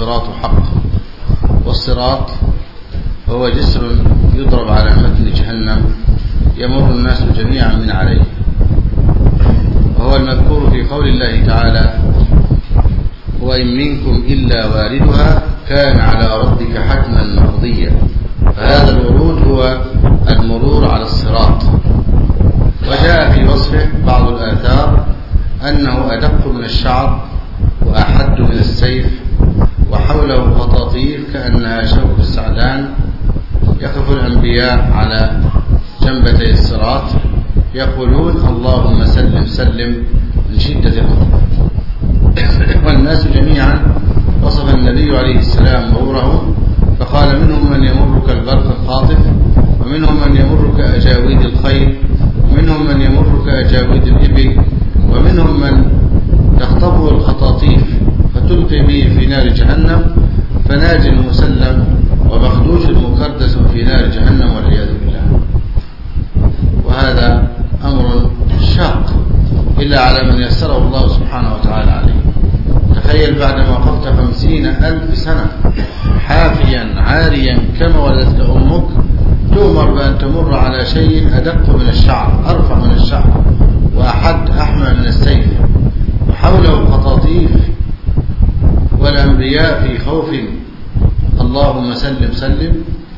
الصراط حق. والصراط هو جسر يضرب على متن جهنم يمر الناس جميعا من عليه، وهو المذكور في قول الله تعالى: وإن منكم إلا واردها كان على ربك حتما مقضيا. فهذا الورود هو المرور على الصراط. وجاء في وصفه بعض الآثار أنه أدق من الشعر وأحد من السيف، وحوله خطاطيف كأنها شوك السعدان. يقف الأنبياء على جنبتي الصراط يقولون: اللهم سلم سلم من شدة الخطر. والناس جميعا وصف النبي عليه السلام مرورهم فقال: منهم من يمر كالبرق الخاطف، ومنهم من يمر كأجاويد الخيل، ومنهم من يمر كأجاويد الإبل، ومنهم من تخطفه الخطاطيف فتلقي به في نار جهنم، فناج مسلم ومخدوش مكردس في نار جهنم والعياذ بالله. وهذا أمر شاق إلا على من يسره الله سبحانه وتعالى عليه. تخيل بعدما وقفت 50,000 سنة حافيا عاريا كما ولدتك أمك، تؤمر بأن تمر على شيء أدق من الشعر، أرفع من الشعر، وأحد أحمى من السيف، وحوله خطاطيف، والأنبياء في خوف: اللهم سلم سلم.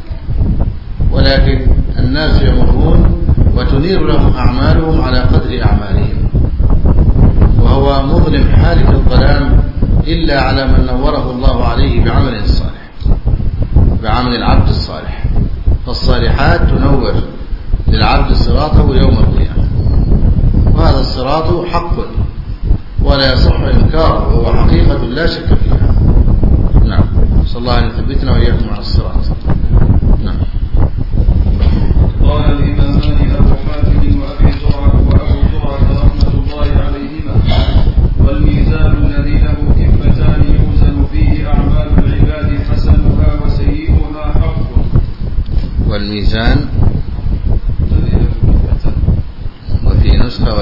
ولكن الناس يمرون وتنير لهم أعمالهم على قدر أعمالهم، وهو مظلم حالك الظلام إلا على من نوره الله عليه بعمل الصالح، بعمل العبد الصالح. فالصالحات تنور للعبد صراطه يوم القيامة، وهذا الصراط حق ولا يصح إنكاره، وهو حقيقة لا شك فيها. نعم، صلى الله أن يثبتنا وإياكم على الصراط. نعم. قال الإمامان أبو حاتم وأبو زرعة رحمة الله عليهما: والميزان الذي له كفتان يوزن فيه أعمال العباد حسنها وسيئها حق. والميزان وفي نسخة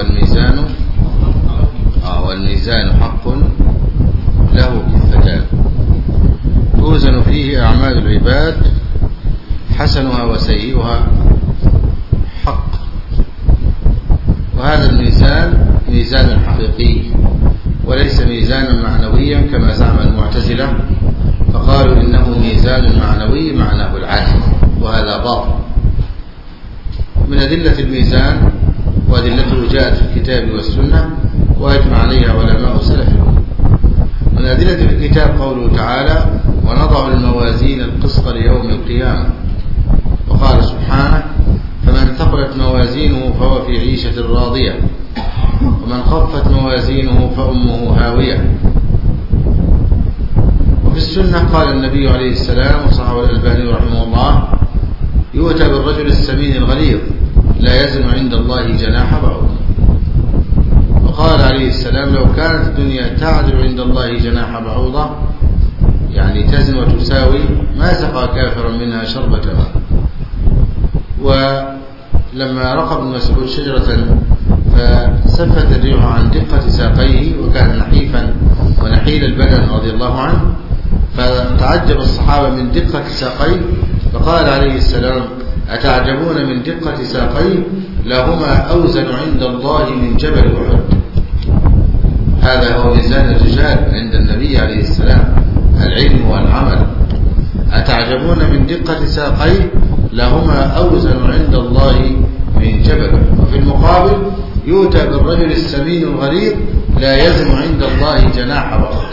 والميزان حق له كفتان توزن فيه أعمال العباد حسنها وسيئها حق. وهذا الميزان ميزان حقيقي وليس ميزانا معنويا كما زعم المعتزلة، فقالوا إنه ميزان معنوي معناه العدل، وهذا باطل. من أدلة الميزان وأدلته جاءت في الكتاب والسنة وأجمع عليها علماء سلفهم. من أدلة الكتاب قوله تعالى: ونضع الموازين القسط ليوم القيامة. وقال سبحانه: فمن ثقلت موازينه فهو في عيشة راضية، ومن خفت موازينه فأمه هاوية. وفي السنة قال النبي عليه السلام وصححه الألباني رحمه الله: يؤتى بالرجل السمين الغليظ لا يزن عند الله جناح بعوضة. وقال عليه السلام: لو كانت الدنيا تعدل عند الله جناح بعوضة، يعني تزن وتساوي، ما سقى كافرا منها شربة ماء. ولما رقى ابن مسعود شجرة فسفت الريح عن دقة ساقيه، وكان نحيفا ونحيل البدن رضي الله عنه، فتعجب الصحابة من دقة ساقيه، فقال عليه السلام: أتعجبون من دقة ساقيه؟ لهما أوزن عند الله من جبل أحد. هذا هو ميزان الرجال عند النبي عليه السلام، العلم والعمل. أتعجبون من دقة ساقيه؟ لهما أوزن عند الله من جبل. وفي المقابل يؤتى بالرجل السمين الغليظ لا يزن عند الله جناح بعوضة.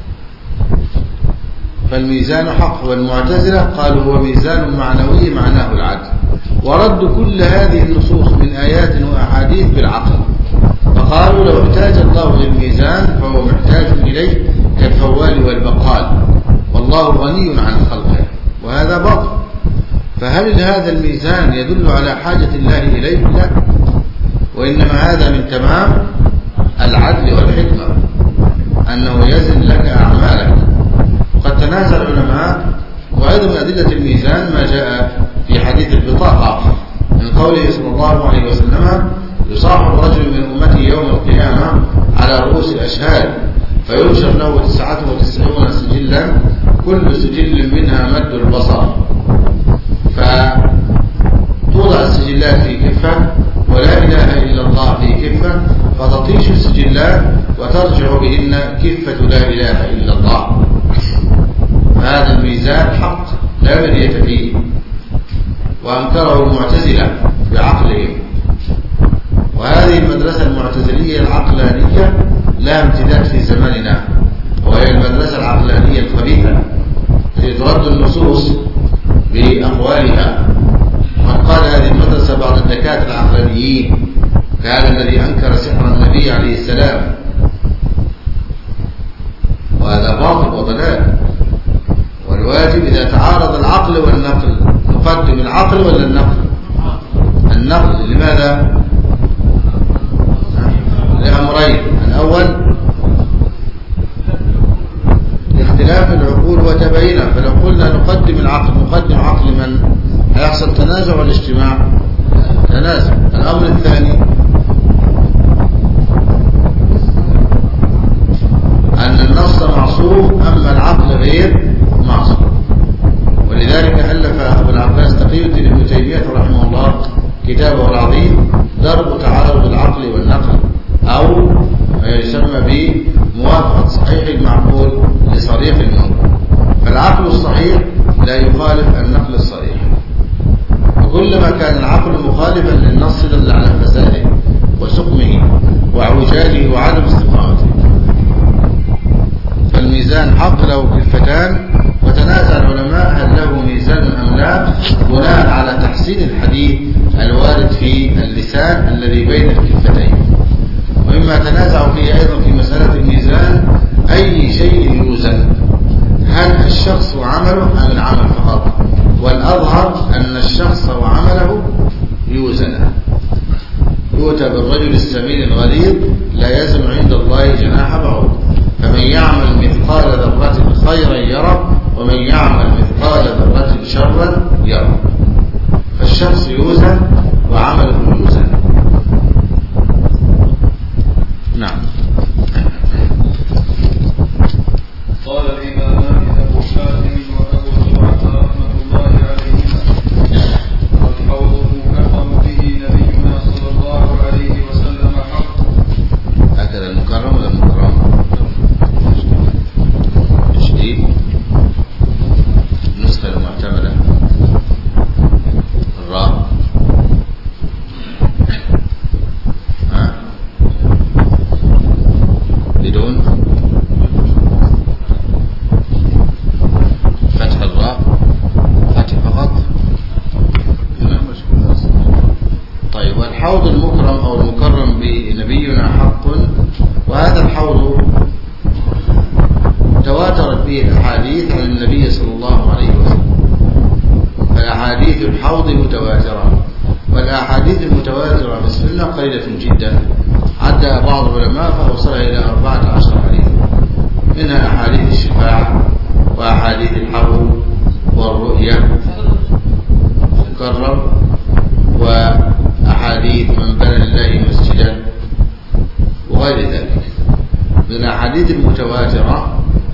فالميزان حق. والمعتزلة قالوا هو ميزان معنوي معناه العدل، ورد كل هذه النصوص من آيات وأحاديث بالعقل، فقالوا لو احتاج الله للميزان فهو محتاج إليه كالفوال والبقال، والله غني عن خلقه، وهذا باطل. فهل هذا الميزان يدل على حاجة الله إليه؟ لا، وإنما هذا من تمام العدل والحكمة أنه يزن لك أعمالك. وقد تنازل العلماء، وأيضا من أدلة الميزان ما جاء في حديث البطاقة من قوله صلى الله عليه وسلم: يصاحب رجل من أمتي يوم القيامة على رؤوس الأشهاد فينشر له 99 سجلا كل سجل منها مد البصر، فتوضع السجلات في كفة ولا إله إلا الله في كفة، فتطيش السجلات وترجع بهن كفة لا إله إلا الله. هذا الميزان حق لا مرية فيه، وأنكره المعتزلة بعقلهم. وهذه المدرسة المعتزلية العقلانية لها امتداد في زماننا، وهي المدرسة العقلانية الخبيثة التي ترد النصوص بأقوالها. من قال هذه المدرسة بعض الدكاترة العقلانيين كان الذي أنكر سحر النبي عليه السلام، وهذا باطل وضلال. والواجب إذا تعارض العقل والنقل نقدم العقل ولا النقل؟ النقل. لماذا؟ لأمرين: الأول لاختلاف العقول وتباينها، فلو قلنا نقدم العقل نقدم عقل من؟ هيحصل تنازع ولا اجتماع؟ تنازع. الأمر الثاني أن النص معصوم أما العقل غير معصوم. ولذلك ألف أبو العباس تقي الدين ابن تيمية رحمه الله كتابه العظيم درب تعارض العقل والنقل، أو ما يسمى بموافقة صحيح المعقول لصريح النقل. فالعقل الصحيح لا يخالف النقل الصريح، وكلما كان العقل مخالفا للنص دل على فساده وسقمه وعوجاله وعدم استقامته. فالميزان حق له كفتان، وتنازع العلماء هل له ميزان أم لا بناء على تحسين الحديث الوارد في اللسان الذي بين الكفتين. ومما تنازع فيه أيضا في مسألة الميزان أي شيء يوزن، هل الشخص وعمله أم العمل فقط؟ والأظهر أن الشخص وعمله يوزن. يؤتى بالرجل السمين الغليظ لا يزن عند الله جناح بعوض، فمن يعمل مثقال ذرة خيرا يره ومن يعمل مثقال ذرة شرا يره. فالشخص يوزن وعمله يوزن. نعم. قال الإمامان أبو حاتم وأبو زرعة رحمة الله عليهما: والحوض المكرم به نبينا صلى الله عليه وسلم حق. هكذا المكرم ولا المكرم؟ تشديد النسخة المعتمدة الراء. بدون فتح الراء، فتح فقط. طيب، والحوض المكرم أو المكرم بنبينا حق. وهذا الحوض تواترت به الأحاديث عن النبي صلى الله عليه وسلم، فأحاديث الحوض متواترة، والأحاديث المتواترة في السنة قليلة جدا، عدى بعض العلماء فأوصلها إلى 14 حديث، منها أحاديث الشفاعة وأحاديث الحوض والرؤية مكرر، وأحاديث من بنى لله مسجدا وغير ذلك من الأحاديث المتواترة،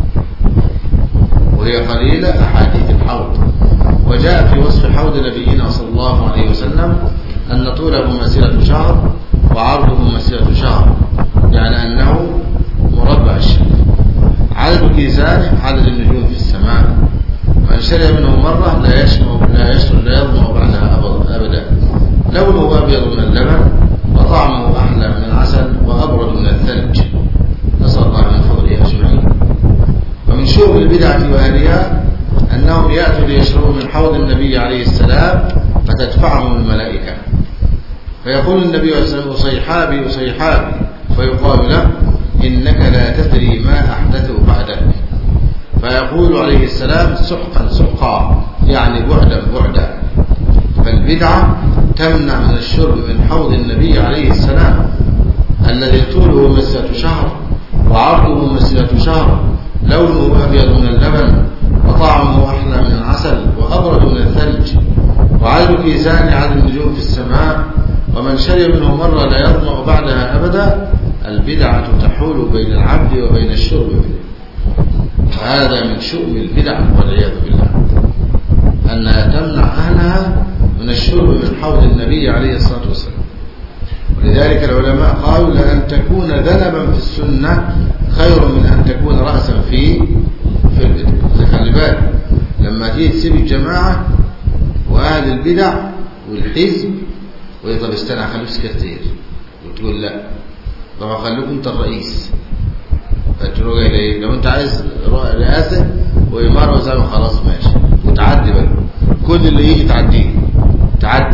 وهي قليلة أحاديث الحوض. وجاء في وصف حوض نبينا صلى الله عليه وسلم أن طوله مسيرة شهر وعرضه مسيرة شهر، يعني أنه مربع الشمس. عدد كيسانه عدد النجوم في السماء، من شرب منه مرة لا يظمأ بعدها أبدا. لونه أبيض من اللبن وطعمه أحلى من العسل وأبرد من الثلج، نسأل الله من فضله أجمعين. ومن شؤم البدعة وأهلها أنهم يأتوا ليشربوا من حوض النبي عليه السلام فتدفعهم الملائكة، فيقول النبي عليه السلام: أصيحابي أصيحابي، فيقال له: إنك لا تدري ما أحدثوا بعدك، فيقول عليه السلام: سحقا سحقا، يعني بعدا بعدا. فالبدعة تمنع من الشرب من حوض النبي عليه السلام الذي طوله مسيرة شهر وعرضه مسيرة شهر، لونه أبيض من اللبن وطعمه أحلى من العسل وأبرد من الثلج، وعدد كيسان عدد النجوم في السماء، ومن شرب منه مرة لا يظمأ بعدها أبدا. البدعة تحول بين العبد وبين الشرب منه. هذا من شؤم البدع والعياذ بالله، أنها تمنع أهلها من الشرب من حوض النبي عليه الصلاة والسلام. ولذلك العلماء قالوا لأن تكون ذنبا في السنة خير من أن تكون رأسا في البدع. خلي بالك لما تيجي تسيب الجماعة وأهل البدع والحزب ويطلب استنى خلوك سكرتير وتقول لا طبعا خلوك انت الرئيس، فتروح إليه لو انت عايز رئاسة وإمارة وزعم خلاص ماشي وتعدي بقى كل اللي يجي تعديه تعدي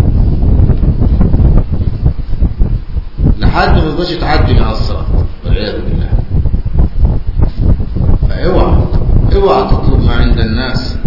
لحد ما يقدرش تعدي من على الصراط والعياذ بالله. فاوعى تطلب ما عند الناس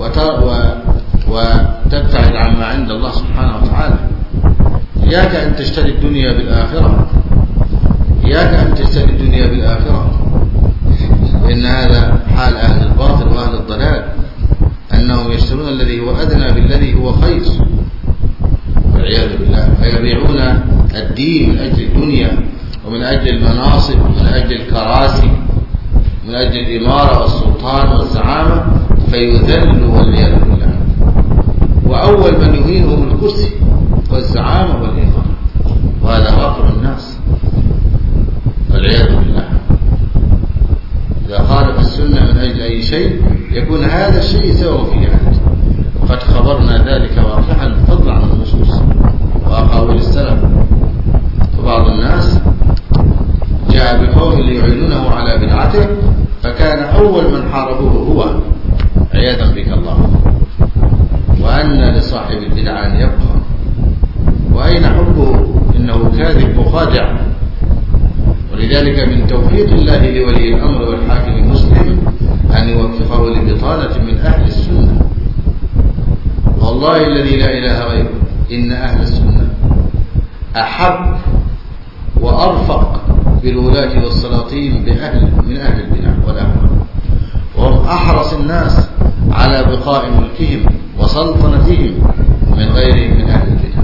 وتبتعد عن ما عند الله سبحانه وتعالى. إياك أن تشتري الدنيا بالآخرة، إياك أن تشتري الدنيا بالآخرة، إن هذا حال أهل الباطل وأهل الضلال، أنهم يشترون الذي هو أدنى بالذي هو خير والعياذ بالله، فيبيعون الدين من أجل الدنيا ومن أجل المناصب ومن أجل الكراسي من أجل الإمارة والسلطان والزعامة فيذلوا والعياذ بالله. وأول من يهينهم الكرسي والزعامة والإمارة، وهذا واقع الناس والعياذ بالله. إذا خالف السنة من أجل أي شيء يكون هذا الشيء سبب في ذلك، وقد خبرنا ذلك واضحا فضلا عن النصوص وأقاويل السلف. فبعض الناس جاء بقوم ليعينونه على بدعته فكان أول من حاربوه هو عياذا بك الله. وأن لصاحب البدعة أن يبقى، وأين حبه؟ إنه كاذب مخادع. ولذلك من توفيق الله لولي الأمر والحاكم المسلم أن يوفقه لبطانة من أهل السنة. والله الذي لا إله غيره إن أهل السنة أحب وأرفق بالولاة والسلاطين من أهل البدع والأهواء، وهم أحرص الناس على بقاء ملكهم وسلطنتهم من غيرهم من أهل البدع.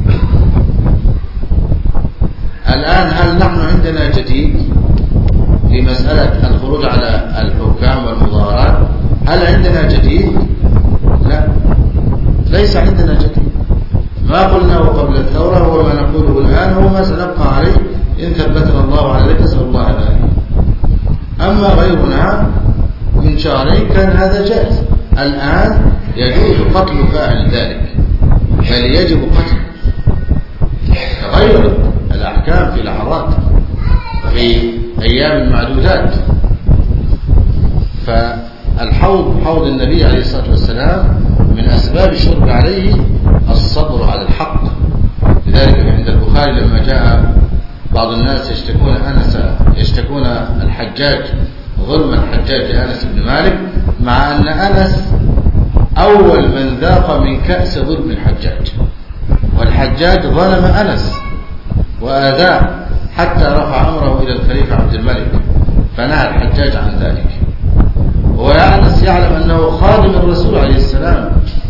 الآن هل نحن عندنا جديد في مسألة الخروج على الحكام والمظاهرات؟ هل عندنا جديد؟ لا، ليس عندنا جديد. ما قلناه قبل الثورة هو ما نقوله الآن هو ما سنبقى عليه إن ثبتنا الله على ذلك، نسأل الله ذلك. أما غيرنا من شهرين كان هذا جائز، الآن يجوز قتل فاعل ذلك، بل يجب قتل. تغيرت الأحكام في لحظات في أيام معدودات. فالحوض حوض النبي عليه الصلاة والسلام من أسباب الشرب عليه الصبر على الحق. لذلك عند البخاري لما جاء بعض الناس يشتكون الحجاج ظلم الحجاج لأنس بن مالك، مع أن أنس أول من ذاق من كأس ظلم الحجاج، والحجاج ظلم أنس وآذاه حتى رفع أمره إلى الخليفة عبد الملك فنهى الحجاج عن ذلك. وأنس يعلم أنه خادم الرسول عليه السلام،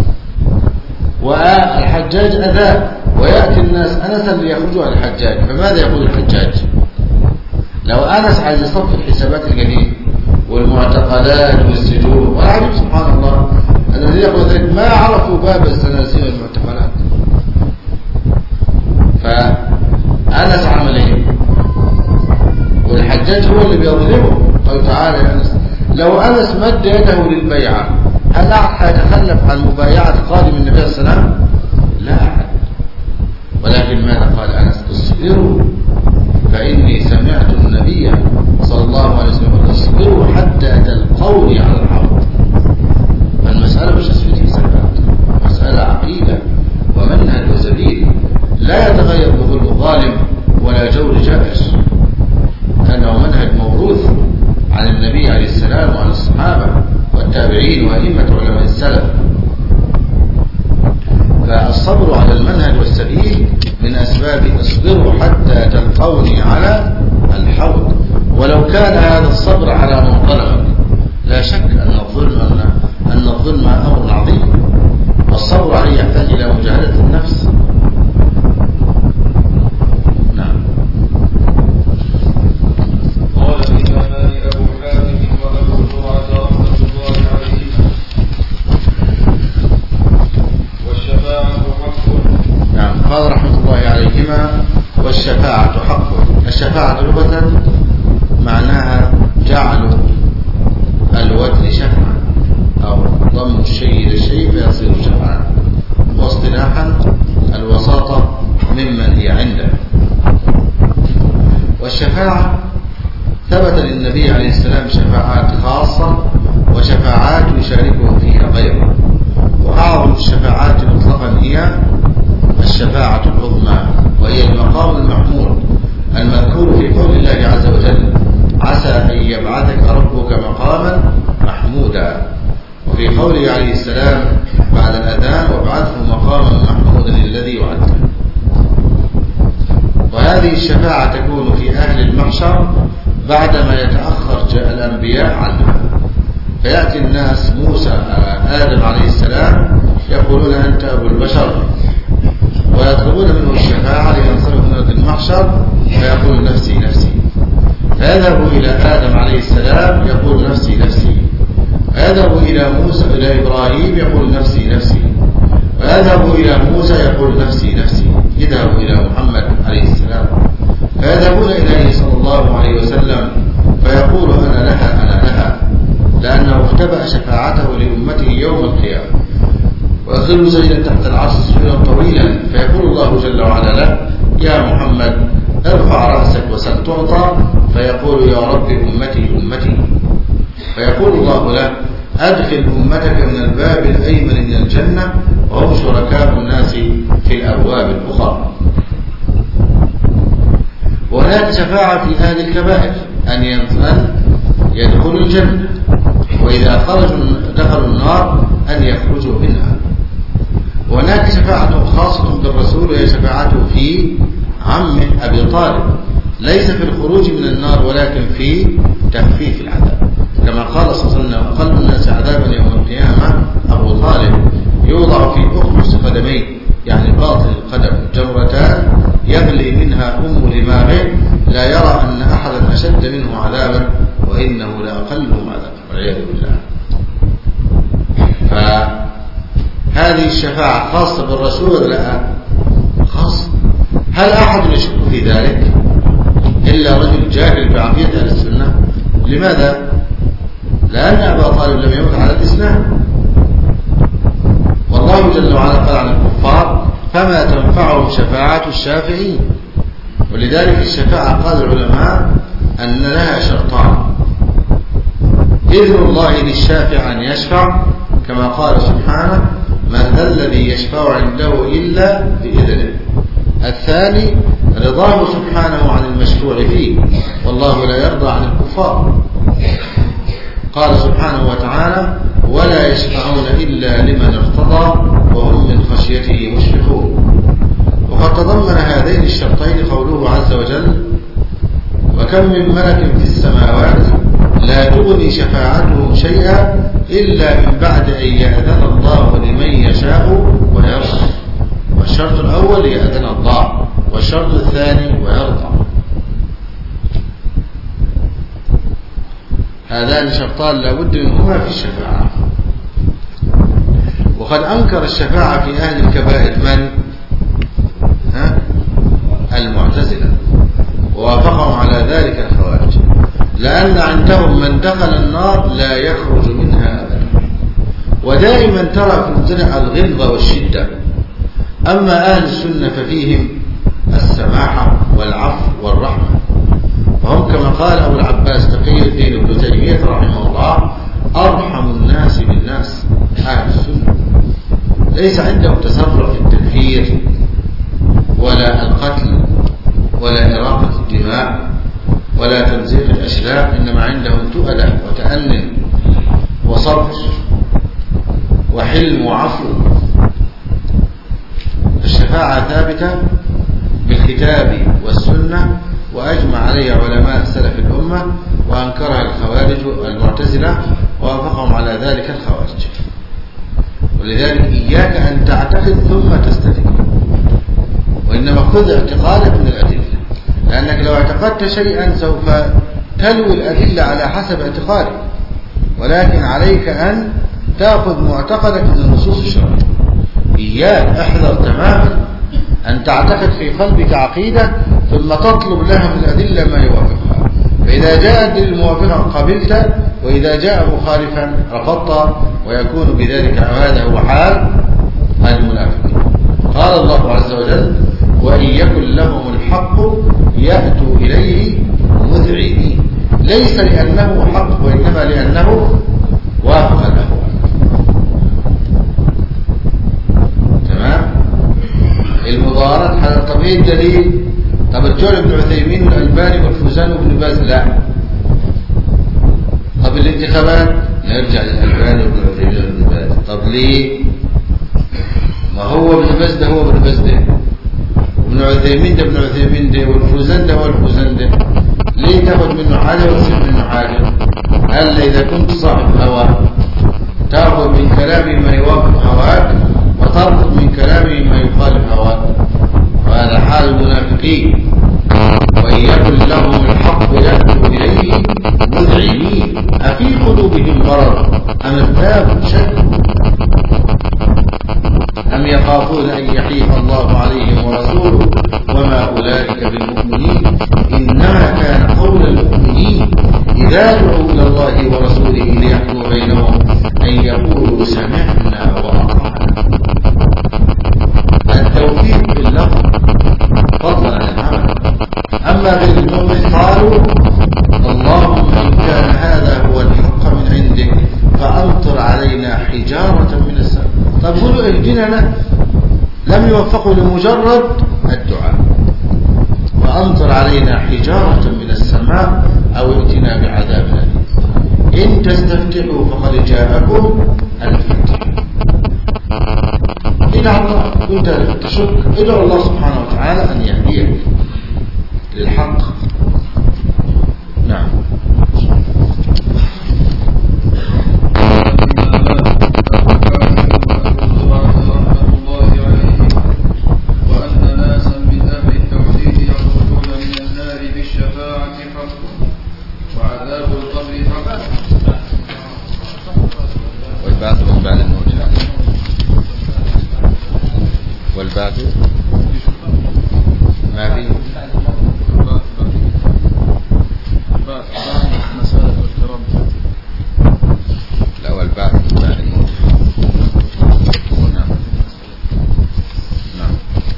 والحجاج أذاه، ويأتي الناس أنسا ليخرجوا على الحجاج. فماذا يقول الحجاج؟ لو أنس عايز يصف الحسابات القديمة والمعتقلات والسجون، والعجب سبحان الله الذي يقول ذلك ما عرفوا باب السلاسل والمعتقلات. فأنس عمل ايه؟ والحجاج هو اللي بيظلمه. قال تعالى يا أنس، لو أنس مد يده للبيعة هل أحد يتخلف عن مبايعة خادم النبي صلى الله عليه وسلم؟ لا أحد. ولكن ماذا قال أنس؟ اصبروا فإني سمعت النبي صلى الله عليه وسلم اصبروا حتى تلقوني على الحوض. فالمسألة مش تسوية حسابات، مسألة عقيدة ومنهج وسبيل لا يتغير بظلم ظالم ولا جور جائر، لأنه منهج موروث عن النبي عليه السلام وعن الصحابة والتابعين وأئمة علماء السلف. فالصبر على المنهج والسبيل من أسباب اصبروا حتى تلقوني على الحوض. ولو كان هذا الصبر على من ظلمك، لا شك أن الظلم أمر عظيم، والصبر عليه يحتاج إلى مجاهدة النفس. نعم. قال الإمامان أبو حاتم وأبو زرعة الشفاعة ثبت للنبي عليه السلام شفاعات خاصة وشفاعات يشاركه فيها غيره، وأعظم الشفاعات مطلقا هي الشفاعة العظمى، وهي المقام المحمود المذكور في قول الله عز وجل: عسى أن يبعثك ربك مقاما محمودا، وفي قوله عليه السلام بعد الأذان: وابعثه مقاما محمودا الذي وعدته. وهذه الشفاعة تكون في أهل المحشر بعدما يتأخر الأنبياء عنها، فيأتي الناس موسى آدم عليه السلام يقولون: أنت أبو البشر، ويطلبون منه الشفاعة لينصرف من أرض المحشر، فيقول: نفسي نفسي. فيذهب إلى آدم عليه السلام يقول: نفسي نفسي. ويذهب إلى موسى إلى إبراهيم يقول: نفسي نفسي. ويذهب إلى موسى يقول: نفسي نفسي. يذهب إلى محمد عليه السلام فيذهبون إليه صلى الله عليه وسلم فيقول: أنا لها أنا لها، لأنه اختبأ شفاعته لأمته يوم القيامة. ويخر سجدا تحت العرش سجدا طويلا، فيقول الله جل وعلا له: يا محمد ارفع رأسك وسل تعطى، فيقول: يا رب أمتي أمتي. فيقول الله له: أدخل أمتك من الباب الأيمن من الجنة، وهم شركاء الناس في الأبواب الأخرى. وهناك شفاعة في أهل الكبائر أن يدخلوا الجنة، وإذا دخلوا النار أن يخرجوا منها. وهناك شفاعة خاصة بالرسول، وهي شفاعته في عمه أبي طالب، ليس في الخروج من النار ولكن في تخفيف العذاب، كما قال صلى الله عليه وسلم: أقل الناس عذابا يوم القيامة أبو طالب، يوضع في أخمص قدميه، يعني باطن القدم، جمرتان يغلي منها دماغه، لا يرى أن أحدا أشد منه عذابا، وإنه لأقلهم عذابا، والعياذ بالله. فهذه الشفاعة خاصة بالرسول ولا لا؟ خاصة. هل أحد يشك في ذلك إلا رجل جاهل بعقيدة أهل السنة؟ لماذا؟ لأن أبا طالب لم يمت على الإسلام، والله جل وعلا قال عن الكفار: فما تنفعهم شفاعة الشافعين. ولذلك الشفاعة قال العلماء أن لها شرطان: إذن الله للشافع أن يشفع، كما قال سبحانه: من ذا الذي يشفع عنده إلا بإذنه. الثاني رضاه سبحانه عن المشفوع فيه، والله لا يرضى عن الكفار. قال سبحانه وتعالى: ولا يشفعون إلا لمن ارتضى وهم من خشيته مشفقون. وقد تضمن هذين الشرطين قوله عز وجل: وكم من ملك في السماوات لا تغني شفاعتهم شيئا إلا من بعد أن يأذن الله لمن يشاء ويرضى. والشرط الأول يأذن الله، والشرط الثاني ويرضى. هذان شرطان لا بد منهما في الشفاعة. وقد أنكر الشفاعة في أهل الكبائر من؟ المعتزلة، ووافقهم على ذلك الخوارج، لأن عندهم من دخل النار لا يخرج منها أبدا، ودائما ترى في المبتدع الغلظة والشدة. أما أهل السنة ففيهم السماحة والعفو والرحمة، فهم كما قال أبو العباس تقي الدين ابن تيمية رحمه الله: أرحم الناس بالناس. أهل السنة ليس عندهم تسرع في التكفير ولا القتل ولا إراقة الدماء ولا تمزيق الأشلاء، إنما عندهم تؤدة وتأنن وصبر وحلم وعفو. الشفاعة ثابتة بالكتاب والسنة، وأجمع عليها علماء سلف الأمة، وأنكرها الخوارج والمعتزلة، ووافقهم على ذلك الخوارج. ولذلك إياك أن تعتقد ثم تستدل، وإنما خذ اعتقادك من الأدلة، لأنك لو اعتقدت شيئا سوف تلوي الأدلة على حسب اعتقادك، ولكن عليك أن تأخذ معتقدك من النصوص الشرعية. إياك احذر تماما أن تعتقد في قلبك عقيدة ثم تطلب لها من الأدلة ما يوافقها، فإذا جاء الدليل الموافقة قبلت، وإذا جاء مخالفا رفضت، ويكون بذلك هذا هو حال المنافقين. قال الله عز وجل: وإن يكن لهم الحق يأتوا إليه مذعنين، ليس لأنه حق وإنما لأنه وافق له. تمام؟ المضارات هذا. طب ايه الدليل؟ طب الجول ابن عثيمين والألباني والفوزان وابن باز لا. طب الانتخابات نرجع للألباني وابن عثيمين وابن باز. طب ليه؟ ما هو ابن باز ده هو ابن باز ده، ابن عثيمين ده ابن عثيمين ده، والفوزان ده هو الفوزان ده. ليه تاخد منه حاجة وتسيب منه حاجة؟ قال إذا كنت صاحب هوى تأخذ من كلامه ما يوافق هواك وترفض من كلامه ما يخالف هواك، وهذا حال المنافقين. وإن يكن لهم الحق يأتوا إليه مذعنين أفي قلوبهم مرض أم ارتابوا شك أم يخافون أن يحيف الله عليهم ورسوله وما أولئك بالمؤمنين إنما كان قول المؤمنين إذا دعوا إلى الله ورسوله ليحكم بينهم أن يقولوا سمعنا وأطعنا. التوفيق باللفظ فضلا عن العمل. أما غير المؤمن قالوا اللهم إن كان هذا هو الحق من عندك فأمطر علينا حجارة من السماء. طب قولوا اهدنا له، لم يوفقوا لمجرد الدعاء. وأمطر علينا حجارة من السماء أو ائتنا بعذاب أليم. إن تستفتحوا فقد جاءكم الفتح. إلى الله كنت تشك، ادعو الله سبحانه وتعالى أن يهديك للحق. نعم. والباقي ما في مسألة الكرام. لا والباقي بعد الموت. نعم نعم.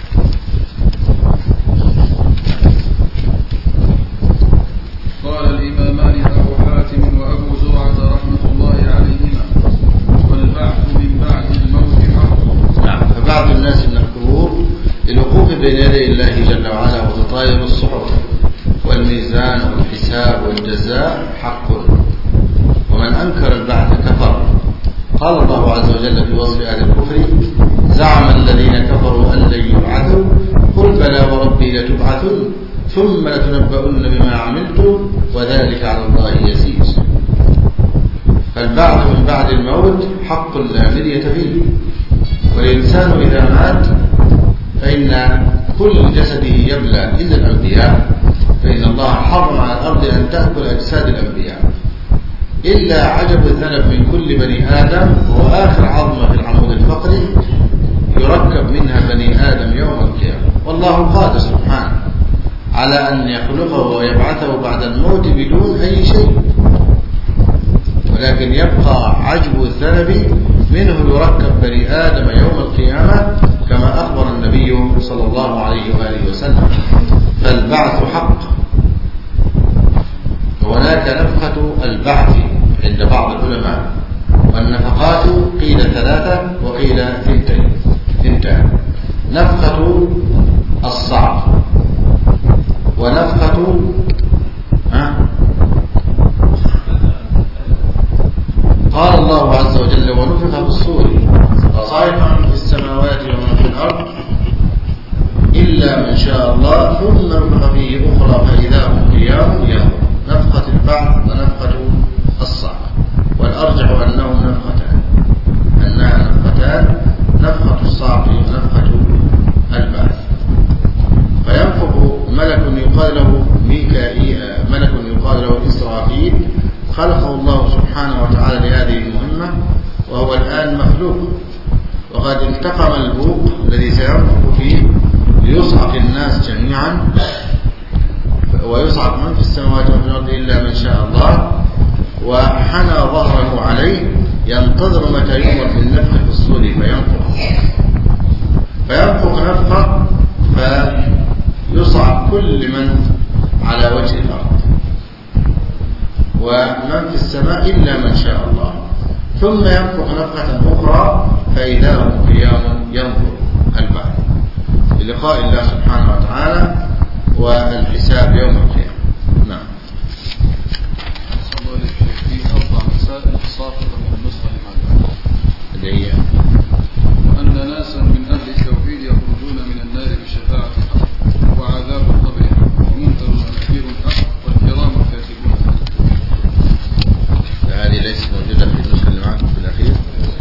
قال الإمامان أبو حاتم وأبو زرعة رحمة الله عليهما والبعث من بعد الموت حق. نعم. فبعض الناس من القبور للوقوف بين يدي الله جل وعلا وتطاير الصحف والميزان والحساب والجزاء حق، ومن أنكر البعث كفر. قال الله عز وجل في وصف أهل الكفر زعم الذين كفروا أن لن يبعثوا قل بلى وربي لتبعثن ثم لتنبؤن بما عملتم وذلك على الله يزيد. فالبعث من بعد الموت حق لا مرية فيه. والإنسان إذا مات فإن كل جسده يبلى إلا الأنبياء، فإن الله حرم على الأرض أن تأكل أجساد الأنبياء إلا عجب الذنب من كل بني آدم، وهو آخر عظمة في العمود الفقري يركب منها بني آدم يوم القيامة. والله قادر سبحانه على أن يخلقه ويبعثه بعد الموت بدون أي شيء، ولكن يبقى عجب الذنب منه يركب بني آدم يوم القيامة كما أخبر النبي صلى الله عليه وآله وسلم. فالبعث حق. وهناك نفخة البعث عند بعض العلماء، والنفقات قيل 3 وقيل 2. نفخة الصعق ونفخة قال الله عز وجل ونفخ في الصور فصعق من في السماوات ومن في الأرض إلا من شاء الله ثم نفخ فيه أخرى فإذا هم قيام ينظرون. نفخة البعث ونفخة الصعق، والأرجح أنها نفختان، نفخة الصعق ونفخة البعث. فينفخ ملك يقال له ميكائيل، ملك يقال له إسرافيل، خلقه الله سبحانه وتعالى لهذه المهمة، وهو الآن مخلوق، وقد التقم البوق الذي سينفخ فيه ليصعق الناس جميعا، ويصعق من في السماوات وفي الأرض إلا من شاء الله، وحنى ظهره عليه ينتظر متى يؤمر بالنفخ في الصور فينفخ نفخة فيصعق كل من على وجه الأرض. ومن في السماء إلا من شاء الله، ثم ينفخ نفخة أخرى فإذا هم قيام ينظر البعث بلقاء الله سبحانه وتعالى والحساب يوم القيامة. نعم. في 4 مسائل ساقطة من النسخة اللي هي وأن ناسا من أهل التوحيد يخرجون من النار بشفاعة حق، وعذاب القبر حق، ومنكر ونكير حق، والكرام الكاتبون حق. هذه ليست موجودة في النسخة اللي معكم في الأخير؟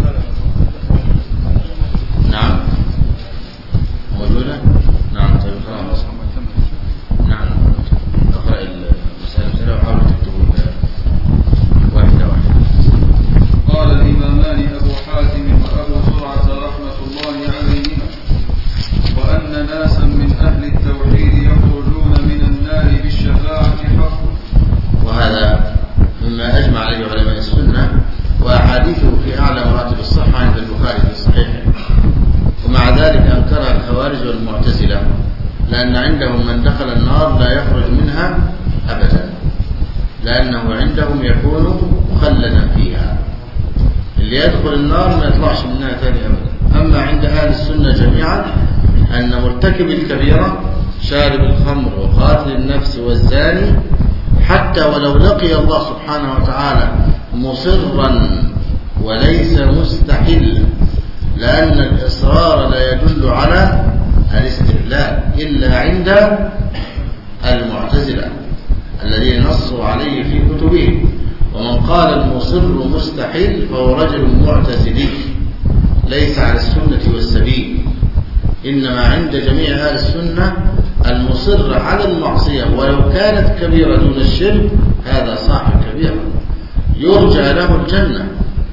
نعم موجودة؟ نعم. طيب خلاص. نعم أقرأ المسألة مثلا وحاولوا تكتبوا واحدة واحدة. قال الإمامان أبو حاتم وأبو زرعة رحمة الله عليهما: وأن ناسا من أهل التوحيد يخرجون من النار بالشفاعة حق. وهذا مما أجمع عليه علماء السنة، وأحاديثه في أعلى مراتب الصحة عند البخاري في صحيحه. ومع ذلك أنكرها الخوارج والمعتزلة، لأن عندهم من دخل النار لا يخرج منها أبدا، لأنه عندهم يكون مخلدا فيها. اللي يدخل النار ما يطلعش منها ثاني أبدا. أما عند أهل السنة جميعا أن مرتكب الكبيرة شارب الخمر وقاتل النفس والزاني حتى ولو لقي الله سبحانه وتعالى مصرا وليس مستحل، لأن الإصرار لا يدل على الاستحلال إلا عند المعتزلة الذين نصوا عليه في كتبهم. ومن قال المصر مستحيل فهو رجل معتزلي ليس على السنة والسبيل. إنما عند جميع أهل السنة المصر على المعصية ولو كانت كبيرة دون الشرك هذا صاحب كبيرة يرجى له الجنة.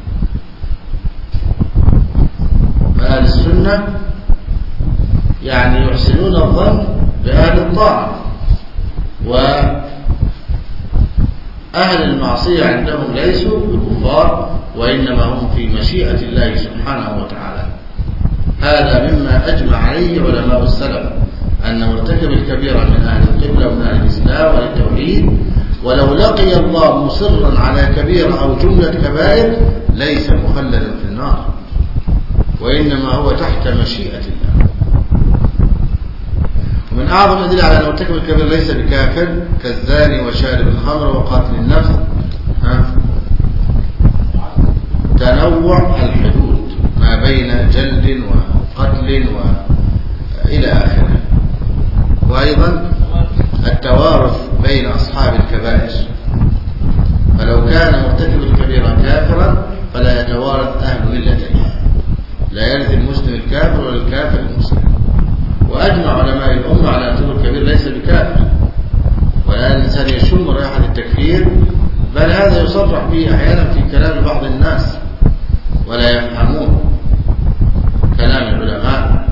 فأهل السنة يعني يحسنون الظن بأهل الطاعة، وأهل المعصية عندهم ليسوا بكفار، وإنما هم في مشيئة الله سبحانه وتعالى. هذا مما أجمع عليه علماء السلف، أن مرتكب الكبيرة من أهل القبلة ومن أهل الإسلام والتوحيد ولو لقي الله مصرا على كبيرة أو جملة كبائر ليس مخلدا في النار، وإنما هو تحت مشيئة الله. ومن أعظم الأدلة على أن مرتكب الكبيرة ليس بكافر كالزاني وشارب الخمر وقاتل النفس تنوع الحدود ما بين جلد وقتل وإلى آخره، وأيضا التوارث بين أصحاب الكبائر. فلو كان مرتكب الكبيرة كافرا فلا يتوارث أهل ملتين، لا يرث المسلم الكافر ولا الكافر المسلم. وأجمع علماء الأمة على أن الكبير ليس بكافر، ولا الإنسان يشم رائحة التكفير، بل هذا يصرح به أحيانا في كلام بعض الناس ولا يفهمون كلام العلماء.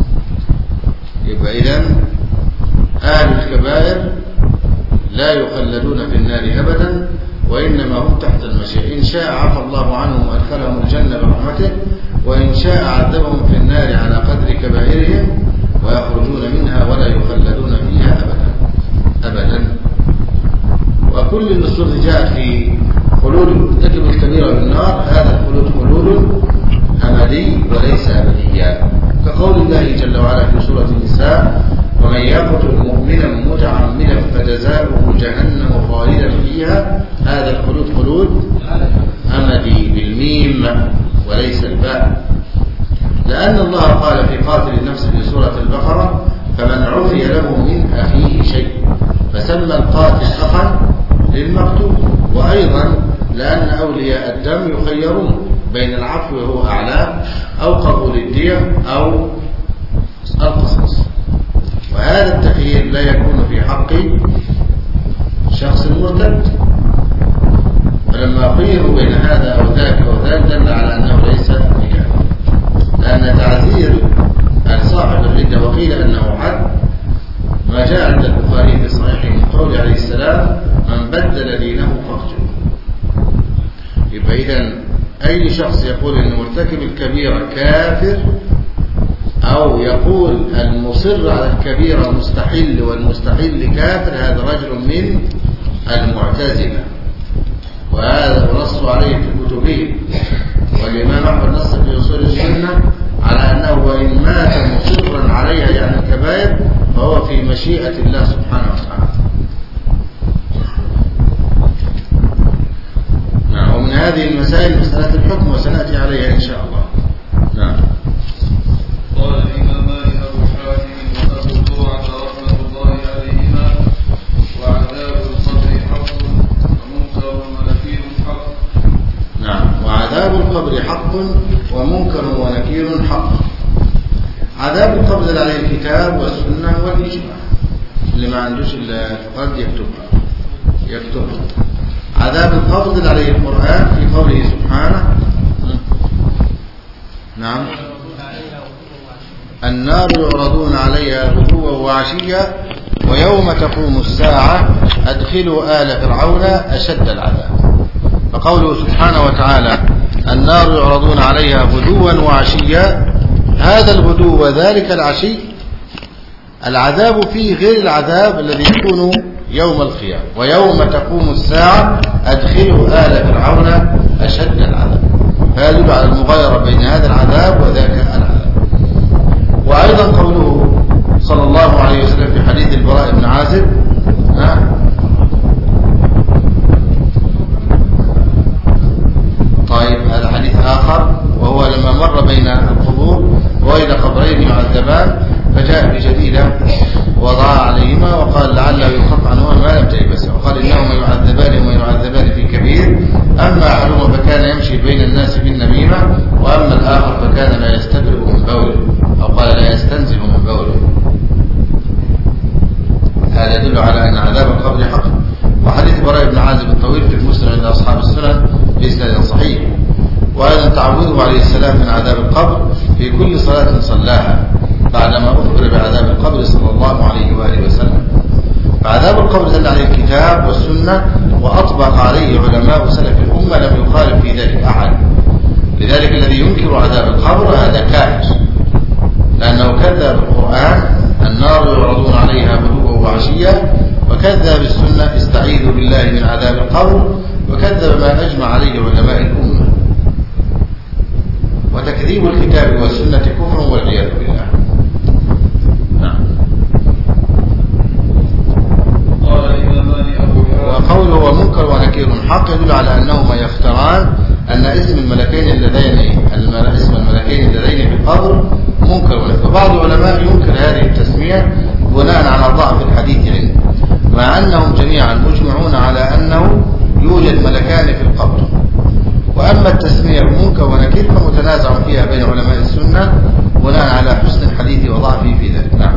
يبقى إذن أهل الكبائر لا يخلدون في النار أبدا، وإنما هم تحت المشيئة. إن شاء عفى الله عنهم وأدخلهم الجنة برحمته، وإن شاء عذبهم في النار على قدر كبائرهم ويخرجون منها ولا يخلدون فيها أبدا. وكل النصوص جاءت في خلود مرتكب الكبيرة بالنار، هذا الخلود خلود أمدي وليس أبديا، كقول الله جل وعلا في سورة النساء: ومن يقتل مؤمنا متعمدا فجزاؤه جهنم خالدا فيها. هذا الخلود خلود أمدي بالميم وليس الباء، لأن الله قال في قاتل النفس في سورة البقرة: فمن عفي له من أخيه شيء، فسمى القاتل أخا للمقتول. وأيضا لأن أولياء الدم يخيرون بين العفو وهو أعلى أو قبول الدية أو القصاص، وهذا التخيير لا يكون في حق شخص مرتد. فلما خيروا بين هذا أو ذاك أو ذاك دل على أنه ليس بكافر، لأن تعزير صاحب الردة وقيل أنه حد ما جاء عند البخاري في صحيحه من قول عليه السلام: من بدل دينه فاقتلوه. يبقى إذن أي شخص يقول أن مرتكب الكبيرة كافر، أو يقول المصر على الكبيرة مستحل والمستحل كافر، هذا رجل من المعتزلة وهذا ونصوا عليه في كتبه. والإمام أحمد نص في أصول السنة على أنه وإن مات مصرا عليها يعني الكبائر فهو في مشيئة الله سبحانه وتعالى. نعم. ومن هذه المسائل مسألة الحكم وسنأتي عليها إن شاء الله. نعم. قال الإمامان أبو حاتم وأبو زرعة رحمة الله عليهما: وعذاب القبر حق ومنكر ونكير حق. نعم. وعذاب القبر حق ومنكر ونكير حق. عذاب القبر عليه الكتاب والسنة والإجماع. اللي ما عندوش الفقرات يكتبها. عذاب القبر عليه القرآن في قوله سبحانه: نعم، النار يعرضون عليها غدوا وعشيا ويوم تقوم الساعة أدخلوا آل فرعون أشد العذاب. فقوله سبحانه وتعالى: النار يعرضون عليها غدوا وعشيا، هذا الغدو وذلك العشي العذاب فيه غير العذاب الذي يكون يوم القيامة. ويوم تقوم الساعة أدخلوا آل فرعون أشد العذاب، فيدل على المغايرة بين هذا العذاب وذاك العذاب. وأيضا قوله صلى الله عليه وسلم في حديث البراء بن عازب: طيب هذا حديث آخر، وهو لما مر بين القبور وإلى قبرين يعذبان فجاء بجديدة وضع عليهما وقال لعله يخف عنهما ما لم تيبسا، وقال إنهما يعذبان ويعذبان في كبير، أما أحدهما فكان يمشي بين الناس بالنميمة، وأما الآخر فكان لا يستبرئ من بوله، أو قال لا يستنزه من بوله. هذا يدل على أن عذاب القبر حق. وحديث براء بن عازب الطويل في المسند عند أصحاب السنن بإسناد صحيح. وأيضا تعوذه عليه السلام من عذاب القبر في كل صلاة صلاها بعدما أخبر بعذاب القبر صلى الله عليه وآله وسلم. فعذاب القبر دل عليه الكتاب والسنة، وأطبق عليه علماء سلف الأمة، لم يخالف في ذلك أحد. لذلك الذي ينكر عذاب القبر هذا كافر، لأنه كذب القرآن: النار يعرضون عليها غدوا وعشيا، وكذب السنة: استعيذوا بالله من عذاب القبر، وكذب ما أجمع عليه علماء الأمة. وتكذيب الكتاب والسنة كفر والعياذ بالله. نعم. وقوله ومنكر ونكير حق يدل على أنهما يختاران أن اسم الملكين اللذين في القبر منكر ونكير. وبعض العلماء ينكر هذه التسمية بناء على ضعف الحديث عنه، مع أنهم جميعا مجمعون على أنه يوجد ملكان في القبر. وأما التسمية منكر ونكير فمتنازع فيها بين علماء السنة بناء على حسن الحديث وضعفه في ذلك. نعم.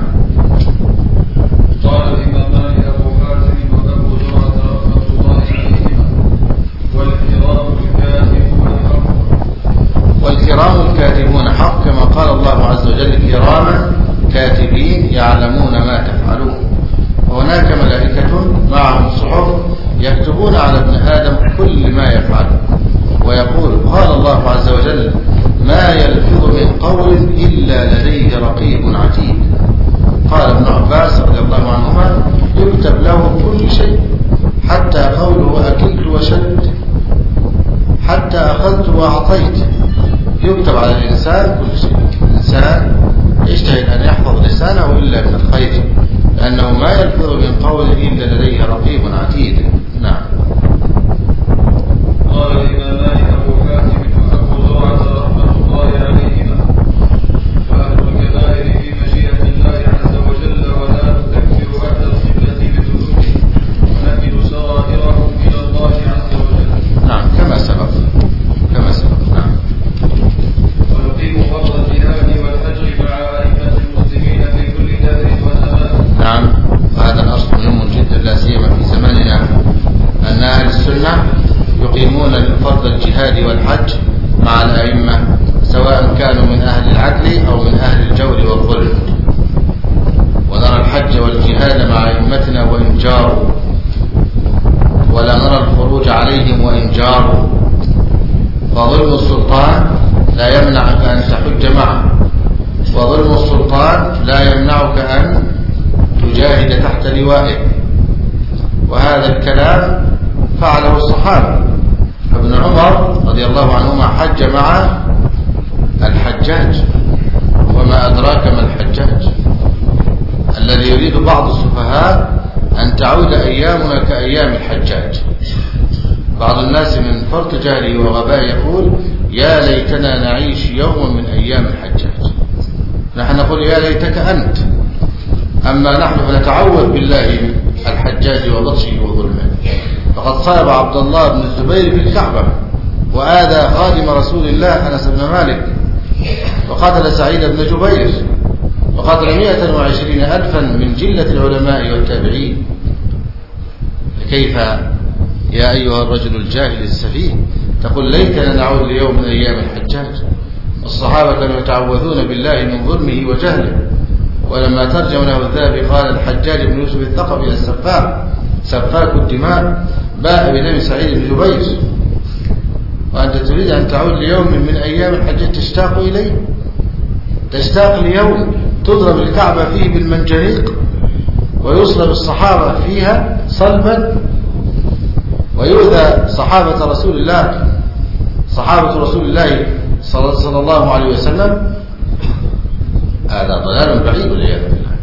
قال الإمامان أبو حاتم وأبو زرعة رحمة الله عليهما: والكرام الكاتبون حق، كما قال الله عز وجل: كراما كاتبين يعلمون ما تفعلون. وهناك ملائكة معهم صحف يكتبون على ابن آدم كل ما يفعله. ويقول: قال الله عز وجل: ما يلفظ من قول إلا لديه رقيب عتيد. قال ابن عباس رضي الله عنهما: يكتب له كل شيء، حتى قوله أكلت وشربت، حتى أخذت وأعطيت. يكتب على الإنسان كل شيء. الإنسان يجتهد أن يحفظ لسانه إلا من الخير، لأنه ما يلفظ من قول إلا لديه رقيب عتيد. نعم. قال الإمامان أبو حاتم وأبو زرعة رحمة الله عليهما: وأهل الكبائر في مشيئة الله عز وجل، ولا تكفر أهل القبلة بذنوبهم، ونكل سرائرهم إلى الله عز وجل. نعم، كما سبق. نعم. ونقيم فرض الجهاد والحجر مع أئمة المسلمين في كل دهر وزمان. نعم، هذا الأصل مهم جدا، لا سيما في زماننا، أن أهل السنة يقيمون فرض الجهاد والحج مع الأئمة، سواء كانوا من أهل العدل أو من أهل الجور والظلم. ونرى الحج والجهاد مع أئمتنا وإن جاروا، ولا نرى الخروج عليهم وإن جاروا. فظلم السلطان لا يمنعك أن تحج معه، وظلم السلطان لا يمنعك أن تجاهد تحت لوائه. وهذا الكلام فعله الصحابة عمر رضي الله عنهما حج مع الحجاج، وما أدراك ما الحجاج الذي يريد بعض السفهاء أن تعود أيامنا كأيام الحجاج. بعض الناس من فرط جهله وغباء يقول يا ليتنا نعيش يوما من أيام الحجاج. نحن نقول يا ليتك أنت، أما نحن فنتعوذ بالله من الحجاج وبطشه وظلمه. فقد صلب عبد الله بن الزبير في الكعبة، وآذى خادم رسول الله أنس بن مالك، وقتل سعيد بن جبير، وقتل 120,000 من جلة العلماء والتابعين. كيف يا أيها الرجل الجاهل السفيه تقول ليتنا نعود ليوم من أيام الحجاج؟ الصحابة كانوا يتعوذون بالله من ظلمه وجهله. ولما ترجم له الذهبي قال الحجاج بن يوسف الثقفي السفاك سفاك الدماء باء بدم سعيد بن جبير. وأنت تريد أن تعود ليوم من أيام الحجاج تشتاق إليه؟ تشتاق ليوم تضرب الكعبة فيه بالمنجنيق ويصلب الصحابة فيها صلبا ويؤذى صحابة رسول الله صلى الله عليه وسلم؟ هذا ضلال بعيد والعياذ بالله.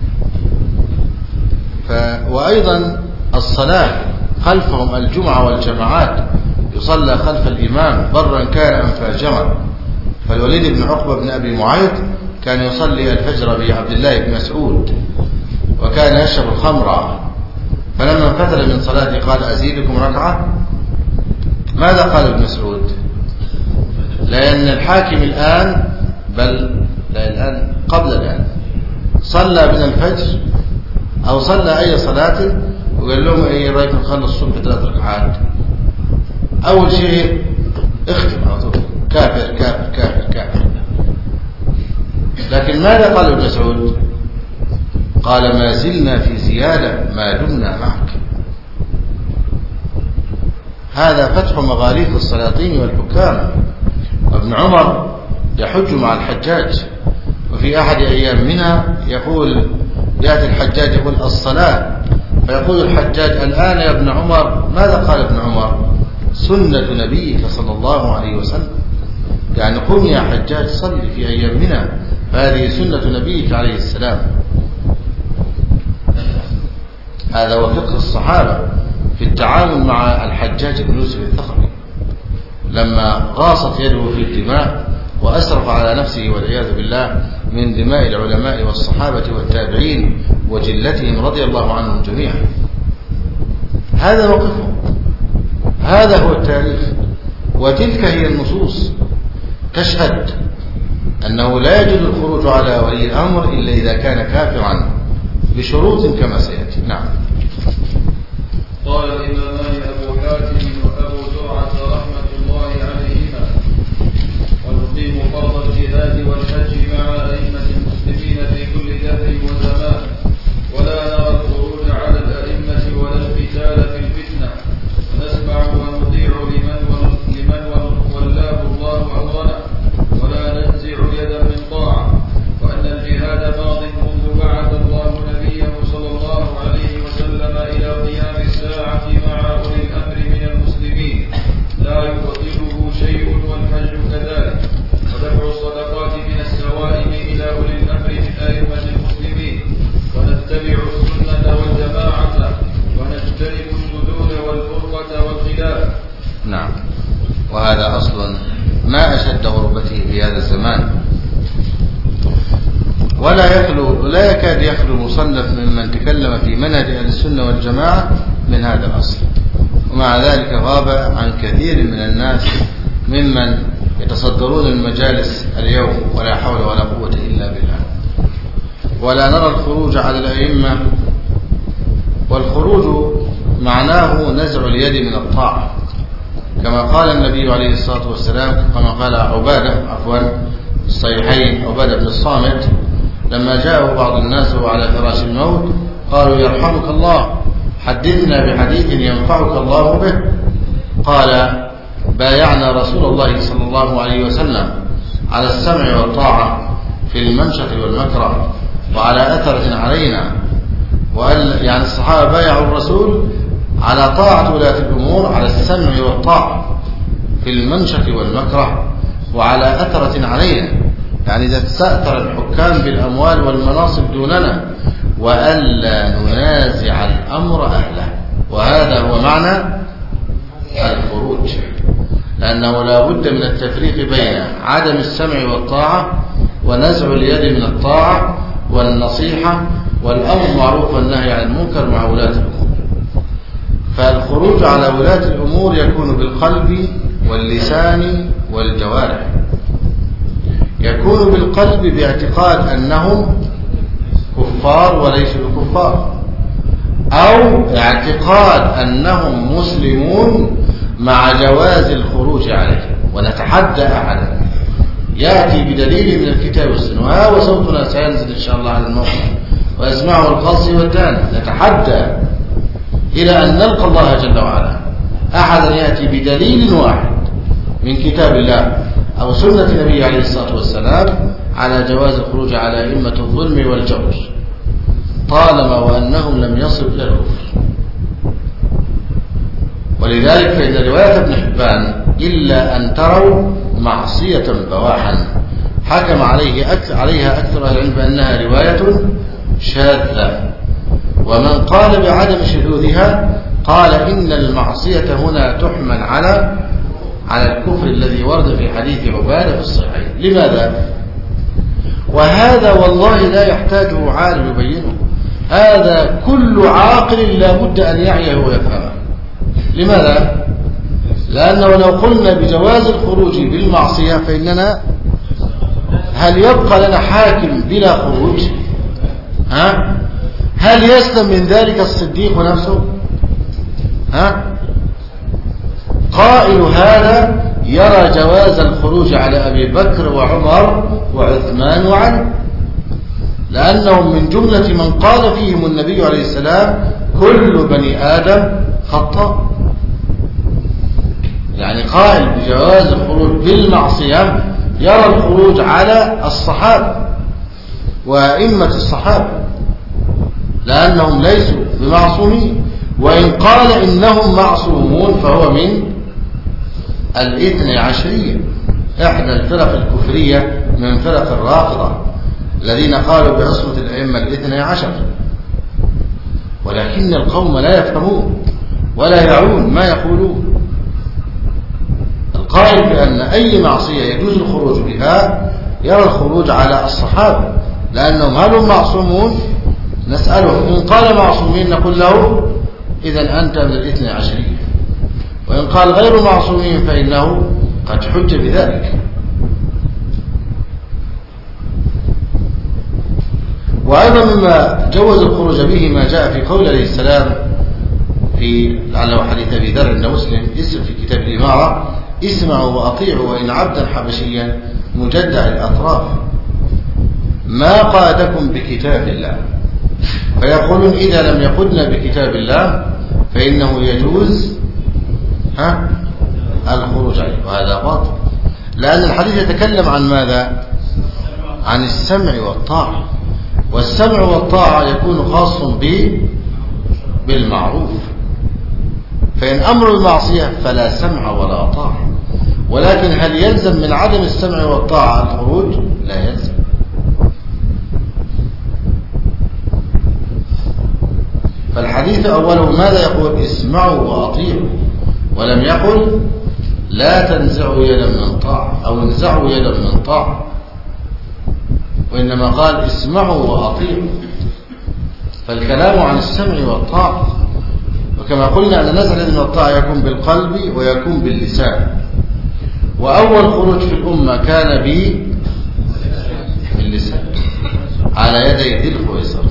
وأيضا الصلاة خلفهم الجمعة والجماعات يصلى خلف الإمام برا كان أم فاجرا. فالوليد بن عقبة بن أبي معيط كان يصلي الفجر بعبد الله بن مسعود، وكان يشرب الخمر، فلما انفتل من صلاته قال أزيدكم ركعة؟ ماذا قال ابن مسعود؟ لأن الحاكم الآن قبل الآن صلى من الفجر أو صلى أي صلاة وقال لهم إيه رأيكم نخلص الصبح 3 ركعات؟ أول شيء اختم على طول كافر كافر كافر كافر. لكن ماذا قال ابن مسعود؟ قال ما زلنا في زيادة ما دمنا معك. هذا فتح مغاليق السلاطين والحكام. وابن عمر يحج مع الحجاج، وفي أحد أيام منها يقول يأتي الحجاج يقول الصلاة، فيقول الحجاج الآن يا ابن عمر. ماذا قال ابن عمر؟ سنة نبيك صلى الله عليه وسلم، يعني قم يا حجاج صلي في أيام منها، فهذه سنة نبيك عليه السلام. هذا هو فقه الصحابة في التعامل مع الحجاج بن يوسف الثقفي لما غاصت يده في الدماء وأسرف على نفسه والعياذ بالله من دماء العلماء والصحابة والتابعين وجلتهم رضي الله عنهم جميعا. هذا موقفهم، هذا هو التاريخ، وتلك هي النصوص تشهد أنه لا يجوز الخروج على ولي الأمر إلا إذا كان كافرا بشروط كما سيأتي. نعم. قال الإمامان أبو حاتم وأبو زرعة رحمة الله عليهما ونقيم فرض الجهاد والحج مع أئمة المسلمين في كل دهر وزمان، ولا نرى الخروج على الأئمة ولا القتال في الفتنة، ونسمع ونطيع لمن ولاه الله أمرنا، ولا ننزع يدا من طاعة، وأن الجهاد ماض منذ بعث الله نبيه صلى الله عليه وسلم إلى قيام الساعة مع أولي الأمر من المسلمين لا يبطله شيء، والحج كذلك، ودفع الصدقات من السوائم إلى أولي الأمر من أئمة المسلمين، ونتبع السنة والجماعة، ونجتنب الشذوذ والفرقة والخلاف. نعم. وهذا أصل ما أشد غربته في هذا الزمان، ولا يكاد يخلو مصنف ممن تكلم في منهج أهل السنة والجماعة من هذا الأصل. ومع ذلك غاب عن كثير من الناس ممن يتصدرون المجالس اليوم، ولا حول ولا قوة إلا بالله. ولا نرى الخروج على الأئمة، والخروج معناه نزع اليد من الطاعة، كما قال النبي عليه الصلاة والسلام، كما قال الصحيحين عبادة بن الصامت لما جاءه بعض الناس على فراش الموت قالوا يرحمك الله حدثنا بحديث ينفعك الله به. قال بايعنا رسول الله صلى الله عليه وسلم على السمع والطاعة في المنشط والمكره وعلى أثرة علينا. يعني الصحابة بايعوا الرسول على طاعة ولاة الأمور على السمع والطاعة، في المنشط والمكره وعلى أثرة علينا، يعني إذا تستأثر الحكام بالأموال والمناصب دوننا وألا ننازع الأمر أهله، وهذا هو معنى الخروج، لأنه لا بد من التفريق بين عدم السمع والطاعة ونزع اليد من الطاعة والنصيحة والأمر معروف والنهي عن المنكر مع ولاة الأمور. فالخروج على ولاة الأمور يكون بالقلب واللسان والجوارح. يكون بالقلب باعتقاد أنهم كفار وليسوا بكفار، أو اعتقاد أنهم مسلمون مع جواز الخروج عليه، ونتحدى أحدا يأتي بدليل من الكتاب والسنة، وصوتنا سينزل إن شاء الله على الموقع ويسمعه القاصي والداني. نتحدى إلى أن نلقى الله جل وعلا أحدا يأتي بدليل واحد من كتاب الله أو سنة النبي عليه الصلاة والسلام على جواز الخروج على أئمة الظلم والجور، طالما وأنهم لم يصلوا إلى الكفر. ولذلك فإن رواية ابن حبان إلا أن تروا معصية بواحا حكم عليها أكثر أهل العلم بأنها رواية شاذة، ومن قال بعدم شذوذها قال إن المعصية هنا تحمل على الكفر الذي ورد في حديث عبادة في الصحيح. لماذا؟ وهذا والله لا يحتاجه عالم يبينه، هذا كل عاقل لا بد أن يعيه ويفهمه. لماذا؟ لأنه لو قلنا بجواز الخروج بالمعصية فإننا هل يبقى لنا حاكم بلا خروج؟ هل يسلم من ذلك الصديق نفسه؟ قائل هذا يرى جواز الخروج على أبي بكر وعمر وعثمان وعلي، لأنهم من جملة من قال فيهم النبي عليه السلام كل بني آدم خطاء. يعني قائل بجواز الخروج بالمعصية يرى الخروج على الصحابة وأئمة الصحابة لأنهم ليسوا بمعصومين، وإن قال إنهم معصومون فهو من الاثني عشرية، إحدى الفرق الكفرية من فرق الرافضة الذين قالوا بعصمة الأئمة الاثني عشر، ولكن القوم لا يفهمون ولا يعون ما يقولون. القائل بأن أي معصية يجوز الخروج بها يرى الخروج على الصحابة لأنهم هل هم معصومون؟ نسأله، إن قال معصومين نقول له إذن أنت من الاثني عشرية، وإن قال غير معصومين فإنه قد حج بذلك. وأيضا مما جوز الخروج به ما جاء في قول عليه السلام في لعله حديث أبي ذر عند مسلم اسم في كتاب الإمارة: اسمعوا وأطيعوا وإن عبدا حبشيا مجدع الأطراف ما قادكم بكتاب الله. فيقولون إذا لم يقدنا بكتاب الله فإنه يجوز الخروج عليه، وهذا باطل، لأن الحديث يتكلم عن ماذا؟ عن السمع والطاعة، والسمع والطاعة يكون خاص بالمعروف، فإن أمر المعصية فلا سمع ولا طاعة. ولكن هل يلزم من عدم السمع والطاعة الخروج؟ لا يلزم. فالحديث أوله ماذا يقول؟ اسمعوا وأطيعوا، ولم يقل لا تنزعوا يدا من طاعة أو انزعوا يدا من طاعة، وإنما قال اسمعوا وأطيعوا. فالكلام عن السمع والطاعة، وكما قلنا أن نزع اليد من الطاعة يكون بالقلب ويكون باللسان. وأول خروج في الأمة كان باللسان على يدي ذي الخويصر،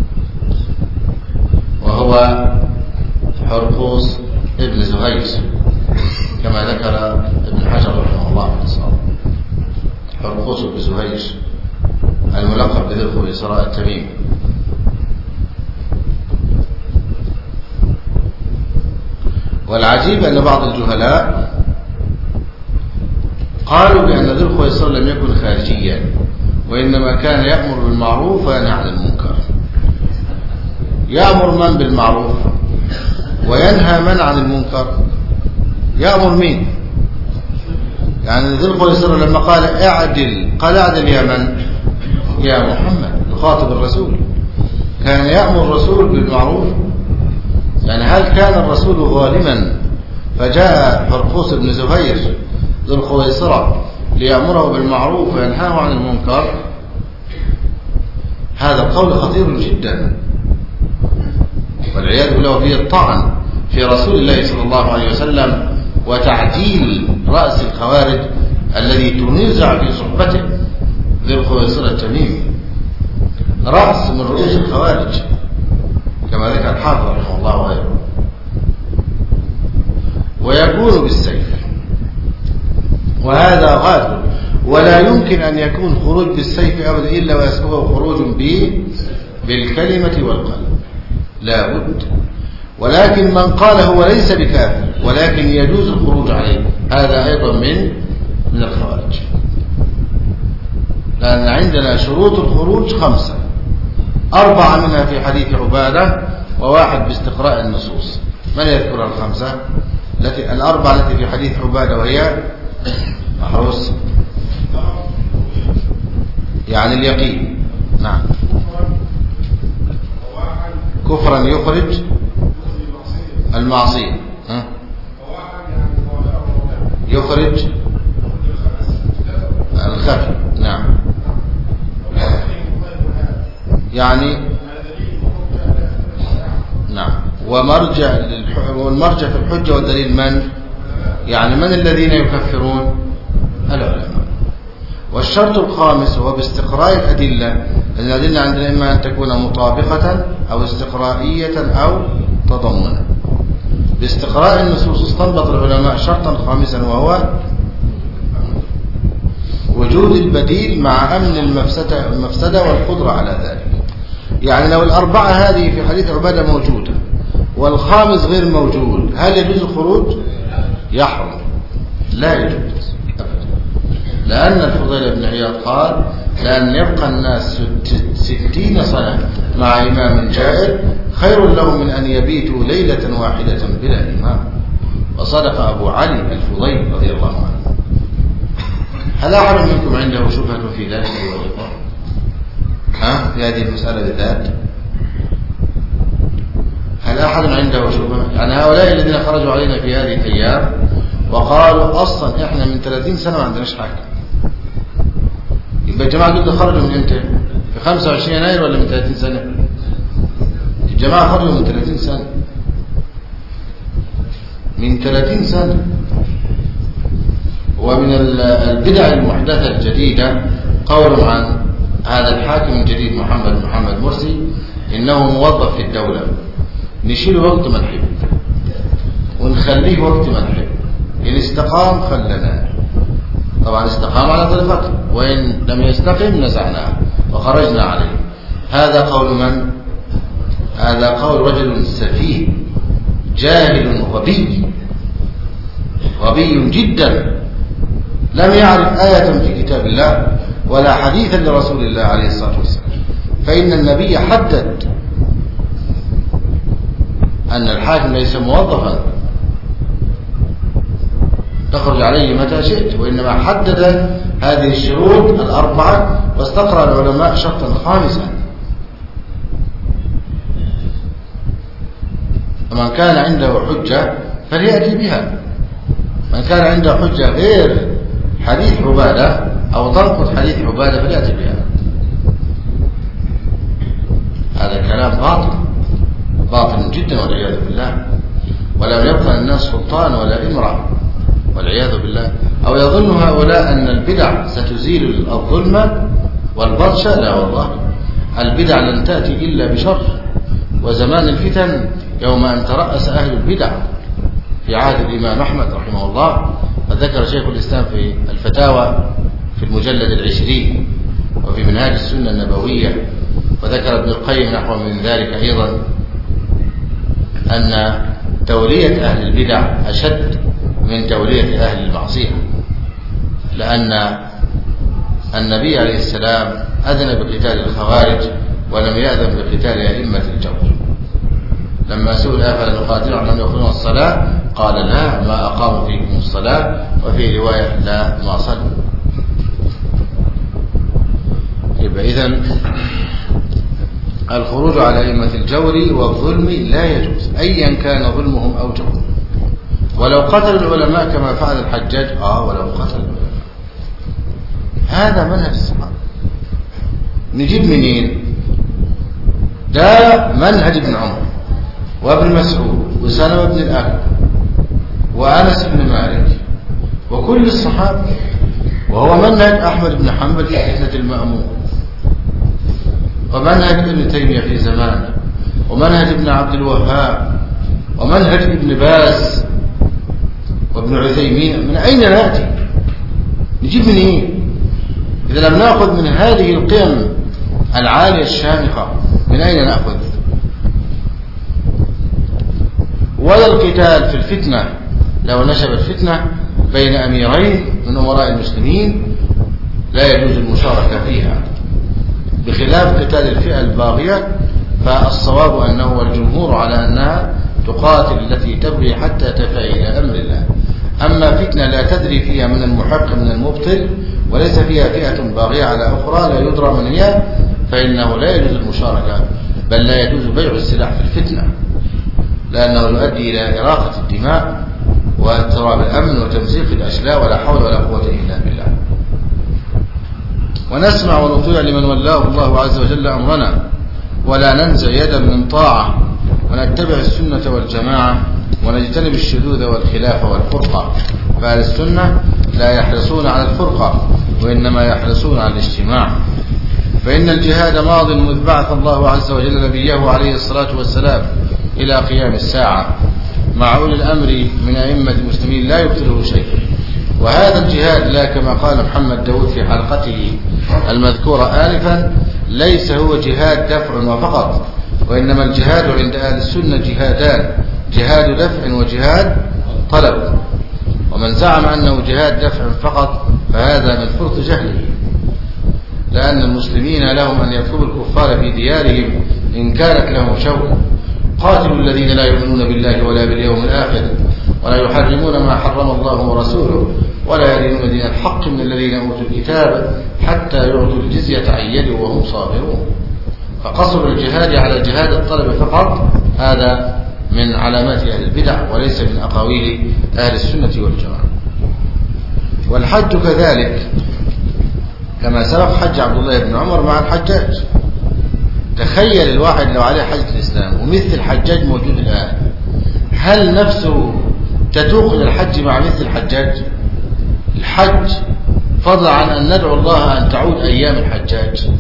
وهو حرقوس ابن زهير كما ذكر ابن حجر رحمه الله في الإصابة. حرقوس ابن زهير الملقب بذي الخويصراء التميمي. والعجيب أن بعض الجهلاء قالوا بأن ذي الخويصر لم يكن خارجيا، وإنما كان يأمر بالمعروف وينهى عن المنكر. يأمر من بالمعروف وينهى من عن المنكر؟ يأمر مين؟ يعني ذي القيصرة لما قال اعدل، قال اعدل يا من؟ يا محمد، يخاطب الرسول. كان يأمر الرسول بالمعروف؟ يعني هل كان الرسول ظالما فجاء فرقوس بن زهير ذو القيصرة ليأمره بالمعروف وينهاه عن المنكر؟ هذا القول خطير جدا، والعياذ بالله فيه الطعن في رسول الله صلى الله عليه وسلم وتعديل رأس الخوارج الذي تنازع في صحبته ذي القيصرة التميمي، رأس من رؤوس الخوارج كما ذكر الحافظ رحمه الله وغيره. ويكون بالسيف، وهذا غالب، ولا يمكن أن يكون خروج بالسيف أبدا إلا ويسبقه خروج بالكلمة والقلب، لا بد. ولكن من قال هو ليس بكافر ولكن يجوز الخروج عليه، هذا أيضا من الخوارج، لأن عندنا شروط الخروج 5، 4 منها في حديث عبادة و1 باستقراء النصوص. من يذكر الخمسة؟ الأربعة التي في حديث عبادة، وهي محروس يعني اليقين، نعم. كفرا يخرج المعصية، يخرج الخفي، نعم. يعني نعم. والمرجع في الحجة والدليل من؟ يعني من الذين يكفرون؟ العلماء. والشرط الخامس هو باستقراء الأدلة. الأدلة عندنا إما أن تكون مطابقة أو استقرائية أو تضمنا. باستقراء النصوص استنبط العلماء شرطا خامسا، وهو وجود البديل مع أمن المفسدة والقدرة على ذلك. يعني لو الأربعة هذه في حديث عبادة موجودة والخامس غير موجود، هل يجوز الخروج؟ يحرم، لا يجوز أبدا. لأن الفضيل بن عياض قال: لأن يبقى الناس 60 سنة مع إمام جائر خير لهم من أن يبيتوا ليلة واحدة بلا إمام. وصدق أبو علي الفضيل رضي الله عنه. هل أحد منكم عنده شبهة في ذلك في هذه المسألة بالذات؟ هل أحد عنده شبهة؟ يعني هؤلاء الذين خرجوا علينا في هذه الأيام وقالوا أصلا إحنا من 30 سنة ما عندناش حاكم، يبقى الجماعة دول خرجوا من إمتى؟ في 25 يناير ولا من 30 سنة؟ الجماعة خرجوا من 30 سنة، من 30 سنة. ومن البدع المحدثة الجديدة قول عن هذا الحاكم الجديد محمد مرسي إنه موظف في الدولة، نشيله وقت ما نحب ونخليه وقت ما نحب، إن استقام خلنا، طبعا استقام على طريقته، وإن لم يستقم نزعناه وخرجنا عليه. هذا قول من؟ هذا قول رجل سفيه جاهل غبي جدا، لم يعرف آية في كتاب الله ولا حديثا لرسول الله عليه الصلاة والسلام. فإن النبي حدد أن الحاكم ليس موظفا تخرج عليه متى شئت، وإنما حدد هذه الشروط الأربعة، واستقرأ العلماء شرطا خامسا: فمن كان عنده حجة فليأتي بها، من كان عنده حجة غير حديث عبادة أو تنقض حديث عبادة فليأتي بها. هذا كلام باطل جدا والعياذ بالله، ولم يبقى الناس سلطان ولا إمرأة والعياذ بالله. أو يظن هؤلاء أن البدع ستزيل الظلم والبطش؟ لا والله، البدع لن تأتي إلا بشر. وزمان الفتن يوم أن ترأس أهل البدع في عهد الإمام أحمد رحمه الله، وذكر شيخ الإسلام في الفتاوى في المجلد 20 وفي منهاج السنة النبوية، وذكر ابن القيم نحو من ذلك أيضا، أن تولية أهل البدع أشد من تولية أهل المعصية، لأن النبي عليه السلام أذن بقتال الخوارج ولم يأذن بقتال أئمة الجور. لما سئل أفلا نقاتل عنهم يأخذون الصلاة قال: لا، ما أقاموا فيكم الصلاة وفي رواية لا ما صلوا. يبقى إذن الخروج على أئمة الجور والظلم لا يجوز أيا كان ظلمهم أو جورهم، ولو قتلوا العلماء كما فعل الحجاج. ولو قتلوا العلماء، هذا منهج الصحابة. نجيب منين؟ ده منهج ابن عمر وابن مسعود وسلمة بن الأكوع وأنس بن مالك وكل الصحابة، وهو منهج أحمد بن حنبل في فتنة المأمون، ومنهج ابن تيمية في زمانه، ومنهج ابن عبد الوهاب، ومنهج ابن باز وابن عثيمين. من أين نأتي؟ نجيب من إيه؟ إذا لم نأخذ من هذه القيم العالية الشامخة من أين نأخذ؟ ولا القتال في الفتنة لو نشبت فتنة بين أميرين من أمراء المسلمين لا يجوز المشاركة فيها، بخلاف قتال الفئة الباغية فالصواب أنه والجمهور على أنها تقاتل التي تبغي حتى تفي إلى أمر الله. أما فتنة لا تدري فيها من المحق من المبطل وليس فيها فئة باغية على أخرى لا يدرى من هي، فإنه لا يجوز المشاركة، بل لا يجوز بيع السلاح في الفتنة، لأنه يؤدي إلى إراقة الدماء واضطراب الأمن وتمزيق الأشلاء، ولا حول ولا قوة إلا بالله. ونسمع ونطيع لمن ولاه الله عز وجل أمرنا، ولا ننزع يدا من طاعة، ونتبع السنة والجماعة، ونجتنب الشذوذ والخلاف والفرقة. فأهل السنة لا يحرصون على الفرقة، وإنما يحرصون على الاجتماع. فإن الجهاد ماض مذ بعث الله عز وجل نبيه عليه الصلاة والسلام إلى قيام الساعة مع أولي الأمر من أئمة المسلمين لا يبطله شيء. وهذا الجهاد لا كما قال محمد داود في حلقته المذكورة آنفا ليس هو جهاد دفع وفقط، وإنما الجهاد عند أهل السنة جهادان: جهاد دفع وجهاد طلب. ومن زعم أنه جهاد دفع فقط فهذا من فرط جهله، لأن المسلمين لهم أن يطلبوا الكفار في ديارهم إن كانت لهم شوكة. قاتلوا الذين لا يؤمنون بالله ولا باليوم الآخر ولا يحرمون ما حرم الله ورسوله ولا يدينون دين الحق من الذين أوتوا الكتاب حتى يعطوا الجزية عن يد وهم صاغرون. فقصر الجهاد على جهاد الطلب فقط هذا من علامات أهل البدع وليس من أقاويل أهل السنة والجماعة. والحج كذلك كما سبق حج عبد الله بن عمر مع الحجاج. تخيل الواحد لو عليه حجة الإسلام ومثل الحجاج موجود الآن، هل نفسه تتوق للحج مع مثل الحجاج؟ الحج فضلا عن أن ندعو الله أن تعود أيام الحجاج.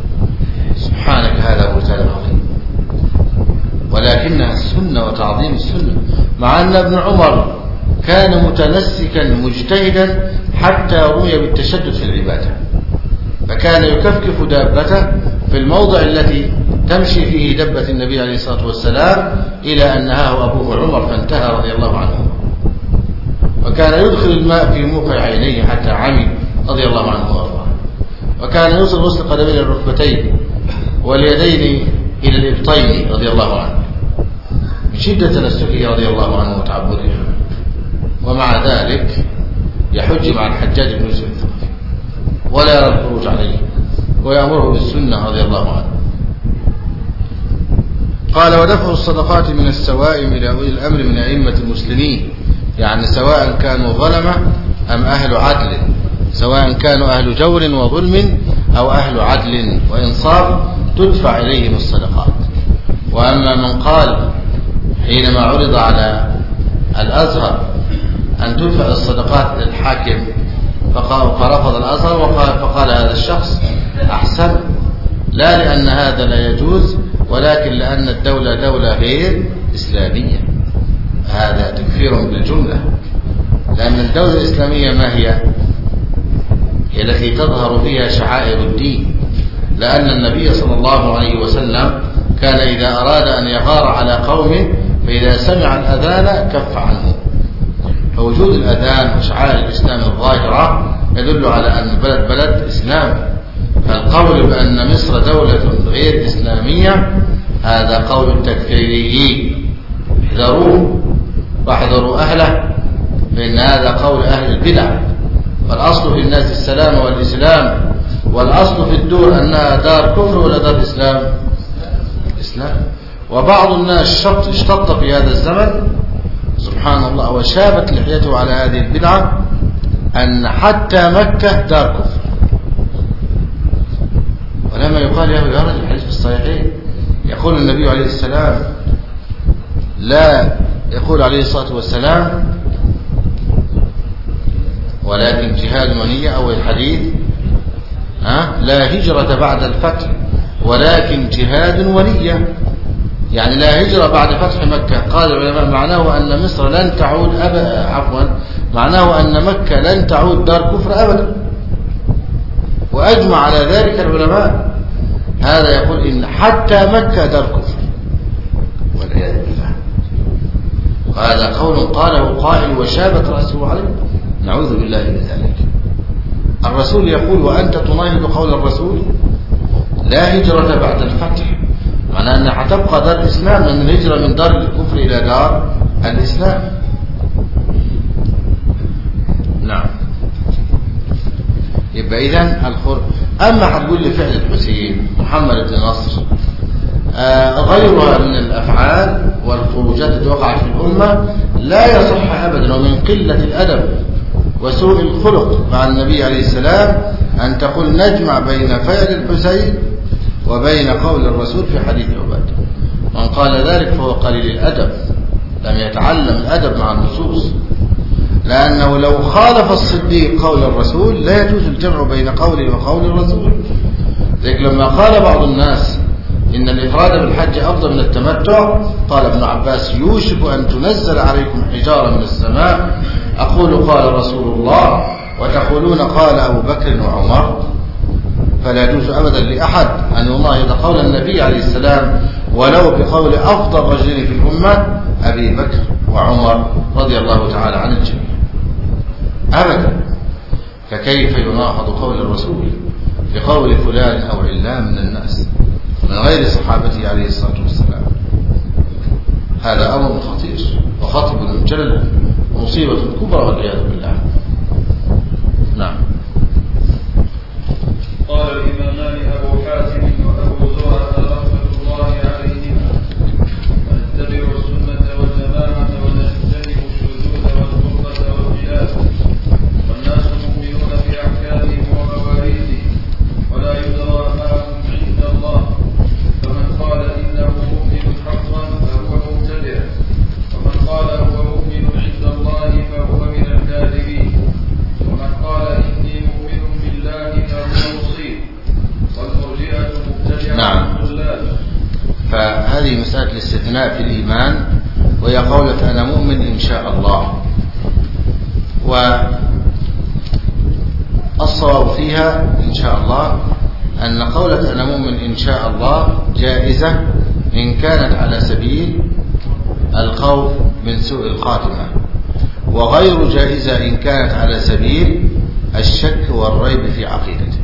سبحانك هذا بهتان عظيم. ولكنها السنة وتعظيم السنة، مع أن ابن عمر كان متنسكا مجتهدا حتى رمي بالتشدد في العبادة، فكان يكفكف دابته في الموضع التي تمشي فيه دبة النبي عليه الصلاة والسلام إلى أن نهاه أبوه عمر فانتهى رضي الله عنه، وكان يدخل الماء في موقع عينيه حتى عمي رضي الله عنه وارضاه، وكان يوصل وصل قدمين الركبتين واليدين إلى الإبطين رضي الله عنه من شدة تنسكه رضي الله عنه وتعبده. ومع ذلك يحج مع الحجاج بن يوسف الثقفي ولا يرى الخروج عليه ويأمره بالسنة رضي الله عنه. قال: ودفع الصدقات من السوائم إلى أولي الأمر من أئمة المسلمين، يعني سواء كانوا ظلمة أم أهل عدل، سواء كانوا أهل جور وظلم أو أهل عدل وإنصاف تدفع إليهم الصدقات. وأما من قال حينما عرض على الأزهر أن تدفع الصدقات للحاكم فرفض الأزهر فقال هذا الشخص أحسن، لا لأن هذا لا يجوز ولكن لأن الدولة دولة غير إسلامية. هذا تكفير بالجملة، لأن الدولة الإسلامية ما هي التي تظهر فيها شعائر الدين، لأن النبي صلى الله عليه وسلم كان إذا أراد أن يغار على قوم فإذا سمع الأذان كف عنه. فوجود الأذان وشعائر الإسلام الظاهرة يدل على أن البلد بلد إسلام. فالقول بأن مصر دولة غير إسلامية هذا قول التكفيريين، احذروه واحذروا أهله، فإن هذا قول أهل البدع. والأصل في الناس السلام والإسلام، والأصل في الدور أنها دار كفر ولا دار إسلام؟ إسلام. وبعض الناس اشتط في هذا الزمن سبحان الله وشابت لحيته على هذه البدعة أن حتى مكة دار كفر. ولما يقال يا رجل الحديث في الصحيحين يقول النبي عليه السلام لا يقول عليه الصلاة والسلام ولكن جهاد ونية، أو الحديث لا هجرة بعد الفتح ولكن جهاد ونية، يعني لا هجرة بعد فتح مكة. قال العلماء معناه أن مصر لن تعود معناه أن مكة لن تعود دار كفر أبدا، وأجمع على ذلك العلماء. هذا يقول إن حتى مكة دار كفر والعياذ بالله. وهذا قول قاله قائل وشابت رأسه عليه، نعوذ بالله من ذلك. الرسول يقول وأنت تناهض قول الرسول لا هجرة بعد الفتح، معناه أنها حتبقى دار الإسلام، لأن الهجرة من دار الكفر إلى دار الإسلام. نعم. يبقى إذن أما هتقول لي فعل الحسين محمد بن نصر غيرها من الأفعال والخروجات التي وقعت في الأمة لا يصح أبدا، ومن قلة الأدب وسوء الخلق مع النبي عليه السلام أن تقول نجمع بين فعل الحسين وبين قول الرسول في حديث عبادة. من قال ذلك فهو قليل الأدب، لم يتعلم الأدب مع النصوص، لأنه لو خالف الصديق قول الرسول لا يجوز الجمع بين قوله وقول الرسول. ذلك لما قال بعض الناس إن الإفراد بالحج أفضل من التمتع، قال ابن عباس يوشك أن تنزل عليكم حجارة من السماء أقول قال رسول الله وتقولون قال أبو بكر وعمر. فلا يجوز أبدا لأحد أن يناهض قول النبي عليه السلام ولو بقول أفضل رجلين في الأمة أبي بكر وعمر رضي الله تعالى عن الجميع أبدا. فكيف يناهض قول الرسول بقول فلان أو علان من الناس من غير صحابته عليه الصلاة والسلام؟ هذا أمر خطير وخطب جلل مصيبة كبرى والعياذ بالله. نعم. قال الإمامان أبو حاتم وأبو زرعة رحمة الله عليهما ونتبع السنة والجماعة ونجتنب الشذوذ والغربة والخلاف، والناس مؤمنون بأحكامهم ومواعيدهم ولا يدرى ما هم عند الله، فمن قال إنه مؤمن حقا فهو مبتدع، ومن قال هو مؤمن عند الله فهو من الكاذبين، ومن قال إني مؤمن بالله فهو مصيب، والمرجئة مبتدعة. نعم. فهذه مسألة الاستثناء في الإيمان، وهي قولة أنا مؤمن إن شاء الله، والصواب فيها إن شاء الله أن قولة أنا مؤمن إن شاء الله جائزة إن كانت على سبيل الخوف من سوء الخاتمة، وغير جائزة إن كانت على سبيل الشك والريب في عقيدته.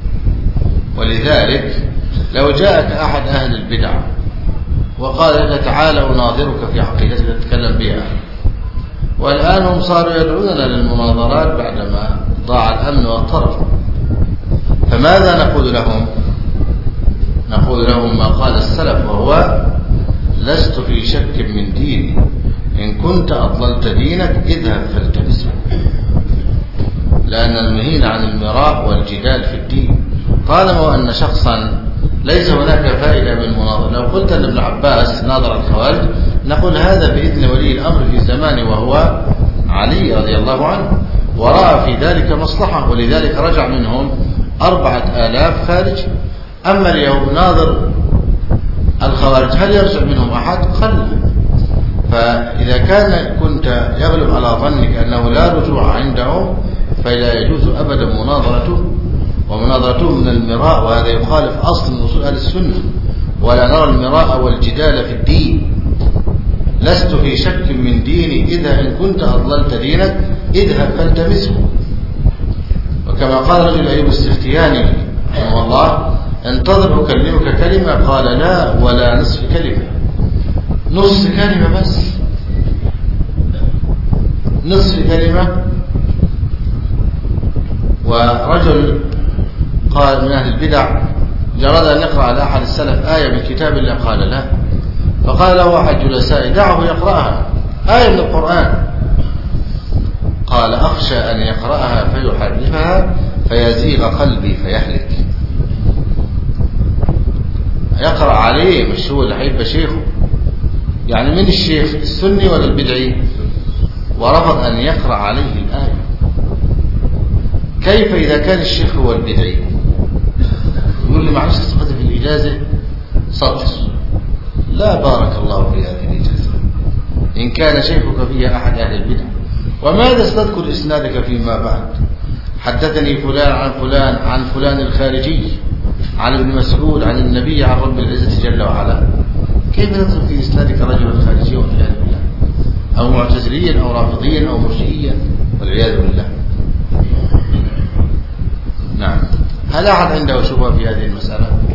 ولذلك لو جاءك أحد أهل البدع وقال لك تعالى أناظرك في عقيدتك تتكلم بها، والآن هم صاروا يدعوننا للمناظرات بعدما ضاع الأمن واضطرب، فماذا نقول لهم؟ نقول لهم ما قال السلف، وهو لست في شك من ديني، إن كنت أضللت دينك اذهب فالتمسه. لأن المهين عن المراء والجدال في الدين طالما أن شخصا ليس هناك فائدة من مناظرة. لو قلت أن ابن عباس ناظر الخوارج نقول هذا بإذن ولي الأمر في زمانه وهو علي رضي الله عنه، ورأى في ذلك مصلحة، ولذلك رجع منهم 4000 خارج. أما اليوم ناظر الخوارج هل يرجع منهم أحد؟ قل. فإذا كنت يغلب على ظنك أنه لا رجوع عندهم فلا يجوز أبدا مناظرته، ومناظرته من المراء، وهذا يخالف أصل من أصول أهل السنة، ولا نرى المراء والجدال في الدين. لست في شك من ديني إذا إن كنت أضللت دينك اذهب فالتمسه. وكما قال رجل أيوب السختياني رحمه الله انتظر أكلمك كلمة، قال لا ولا نصف كلمة، نص كلمة بس، نصف كلمة، ورجل قال من أهل البدع جرد أن يقرأ على أحد السلف آية من كتاب الله، قال لا، فقال له أحد جلسائه دعه يقرأها آية من القرآن، قال أخشى أن يقرأها فيحرفها فيزيغ قلبي فيهلك. يقرأ عليه مش هو اللي هيبقى شيخه، يعني من الشيخ السني ولا البدعي؟ ورفض أن يقرأ عليه الآية. كيف إذا كان الشيخ هو البدعي؟ يقول لي معلش صفتي في الإجازة سطر، لا بارك الله في هذه الإجازة إن كان شيخك فيها أحد أهل البدع. وماذا ستذكر إسنادك فيما بعد؟ حدثني فلان عن فلان عن فلان الخارجي عن ابن مسعود عن النبي عن رب العزة جل وعلا. كيف تذكر في إسنادك رجلا خارجيا والعياذ بالله، أو معتزليا أو رافضيا أو مرجئيا والعياذ بالله؟ نعم. هل أحد عنده شبهة في هذه المسألة؟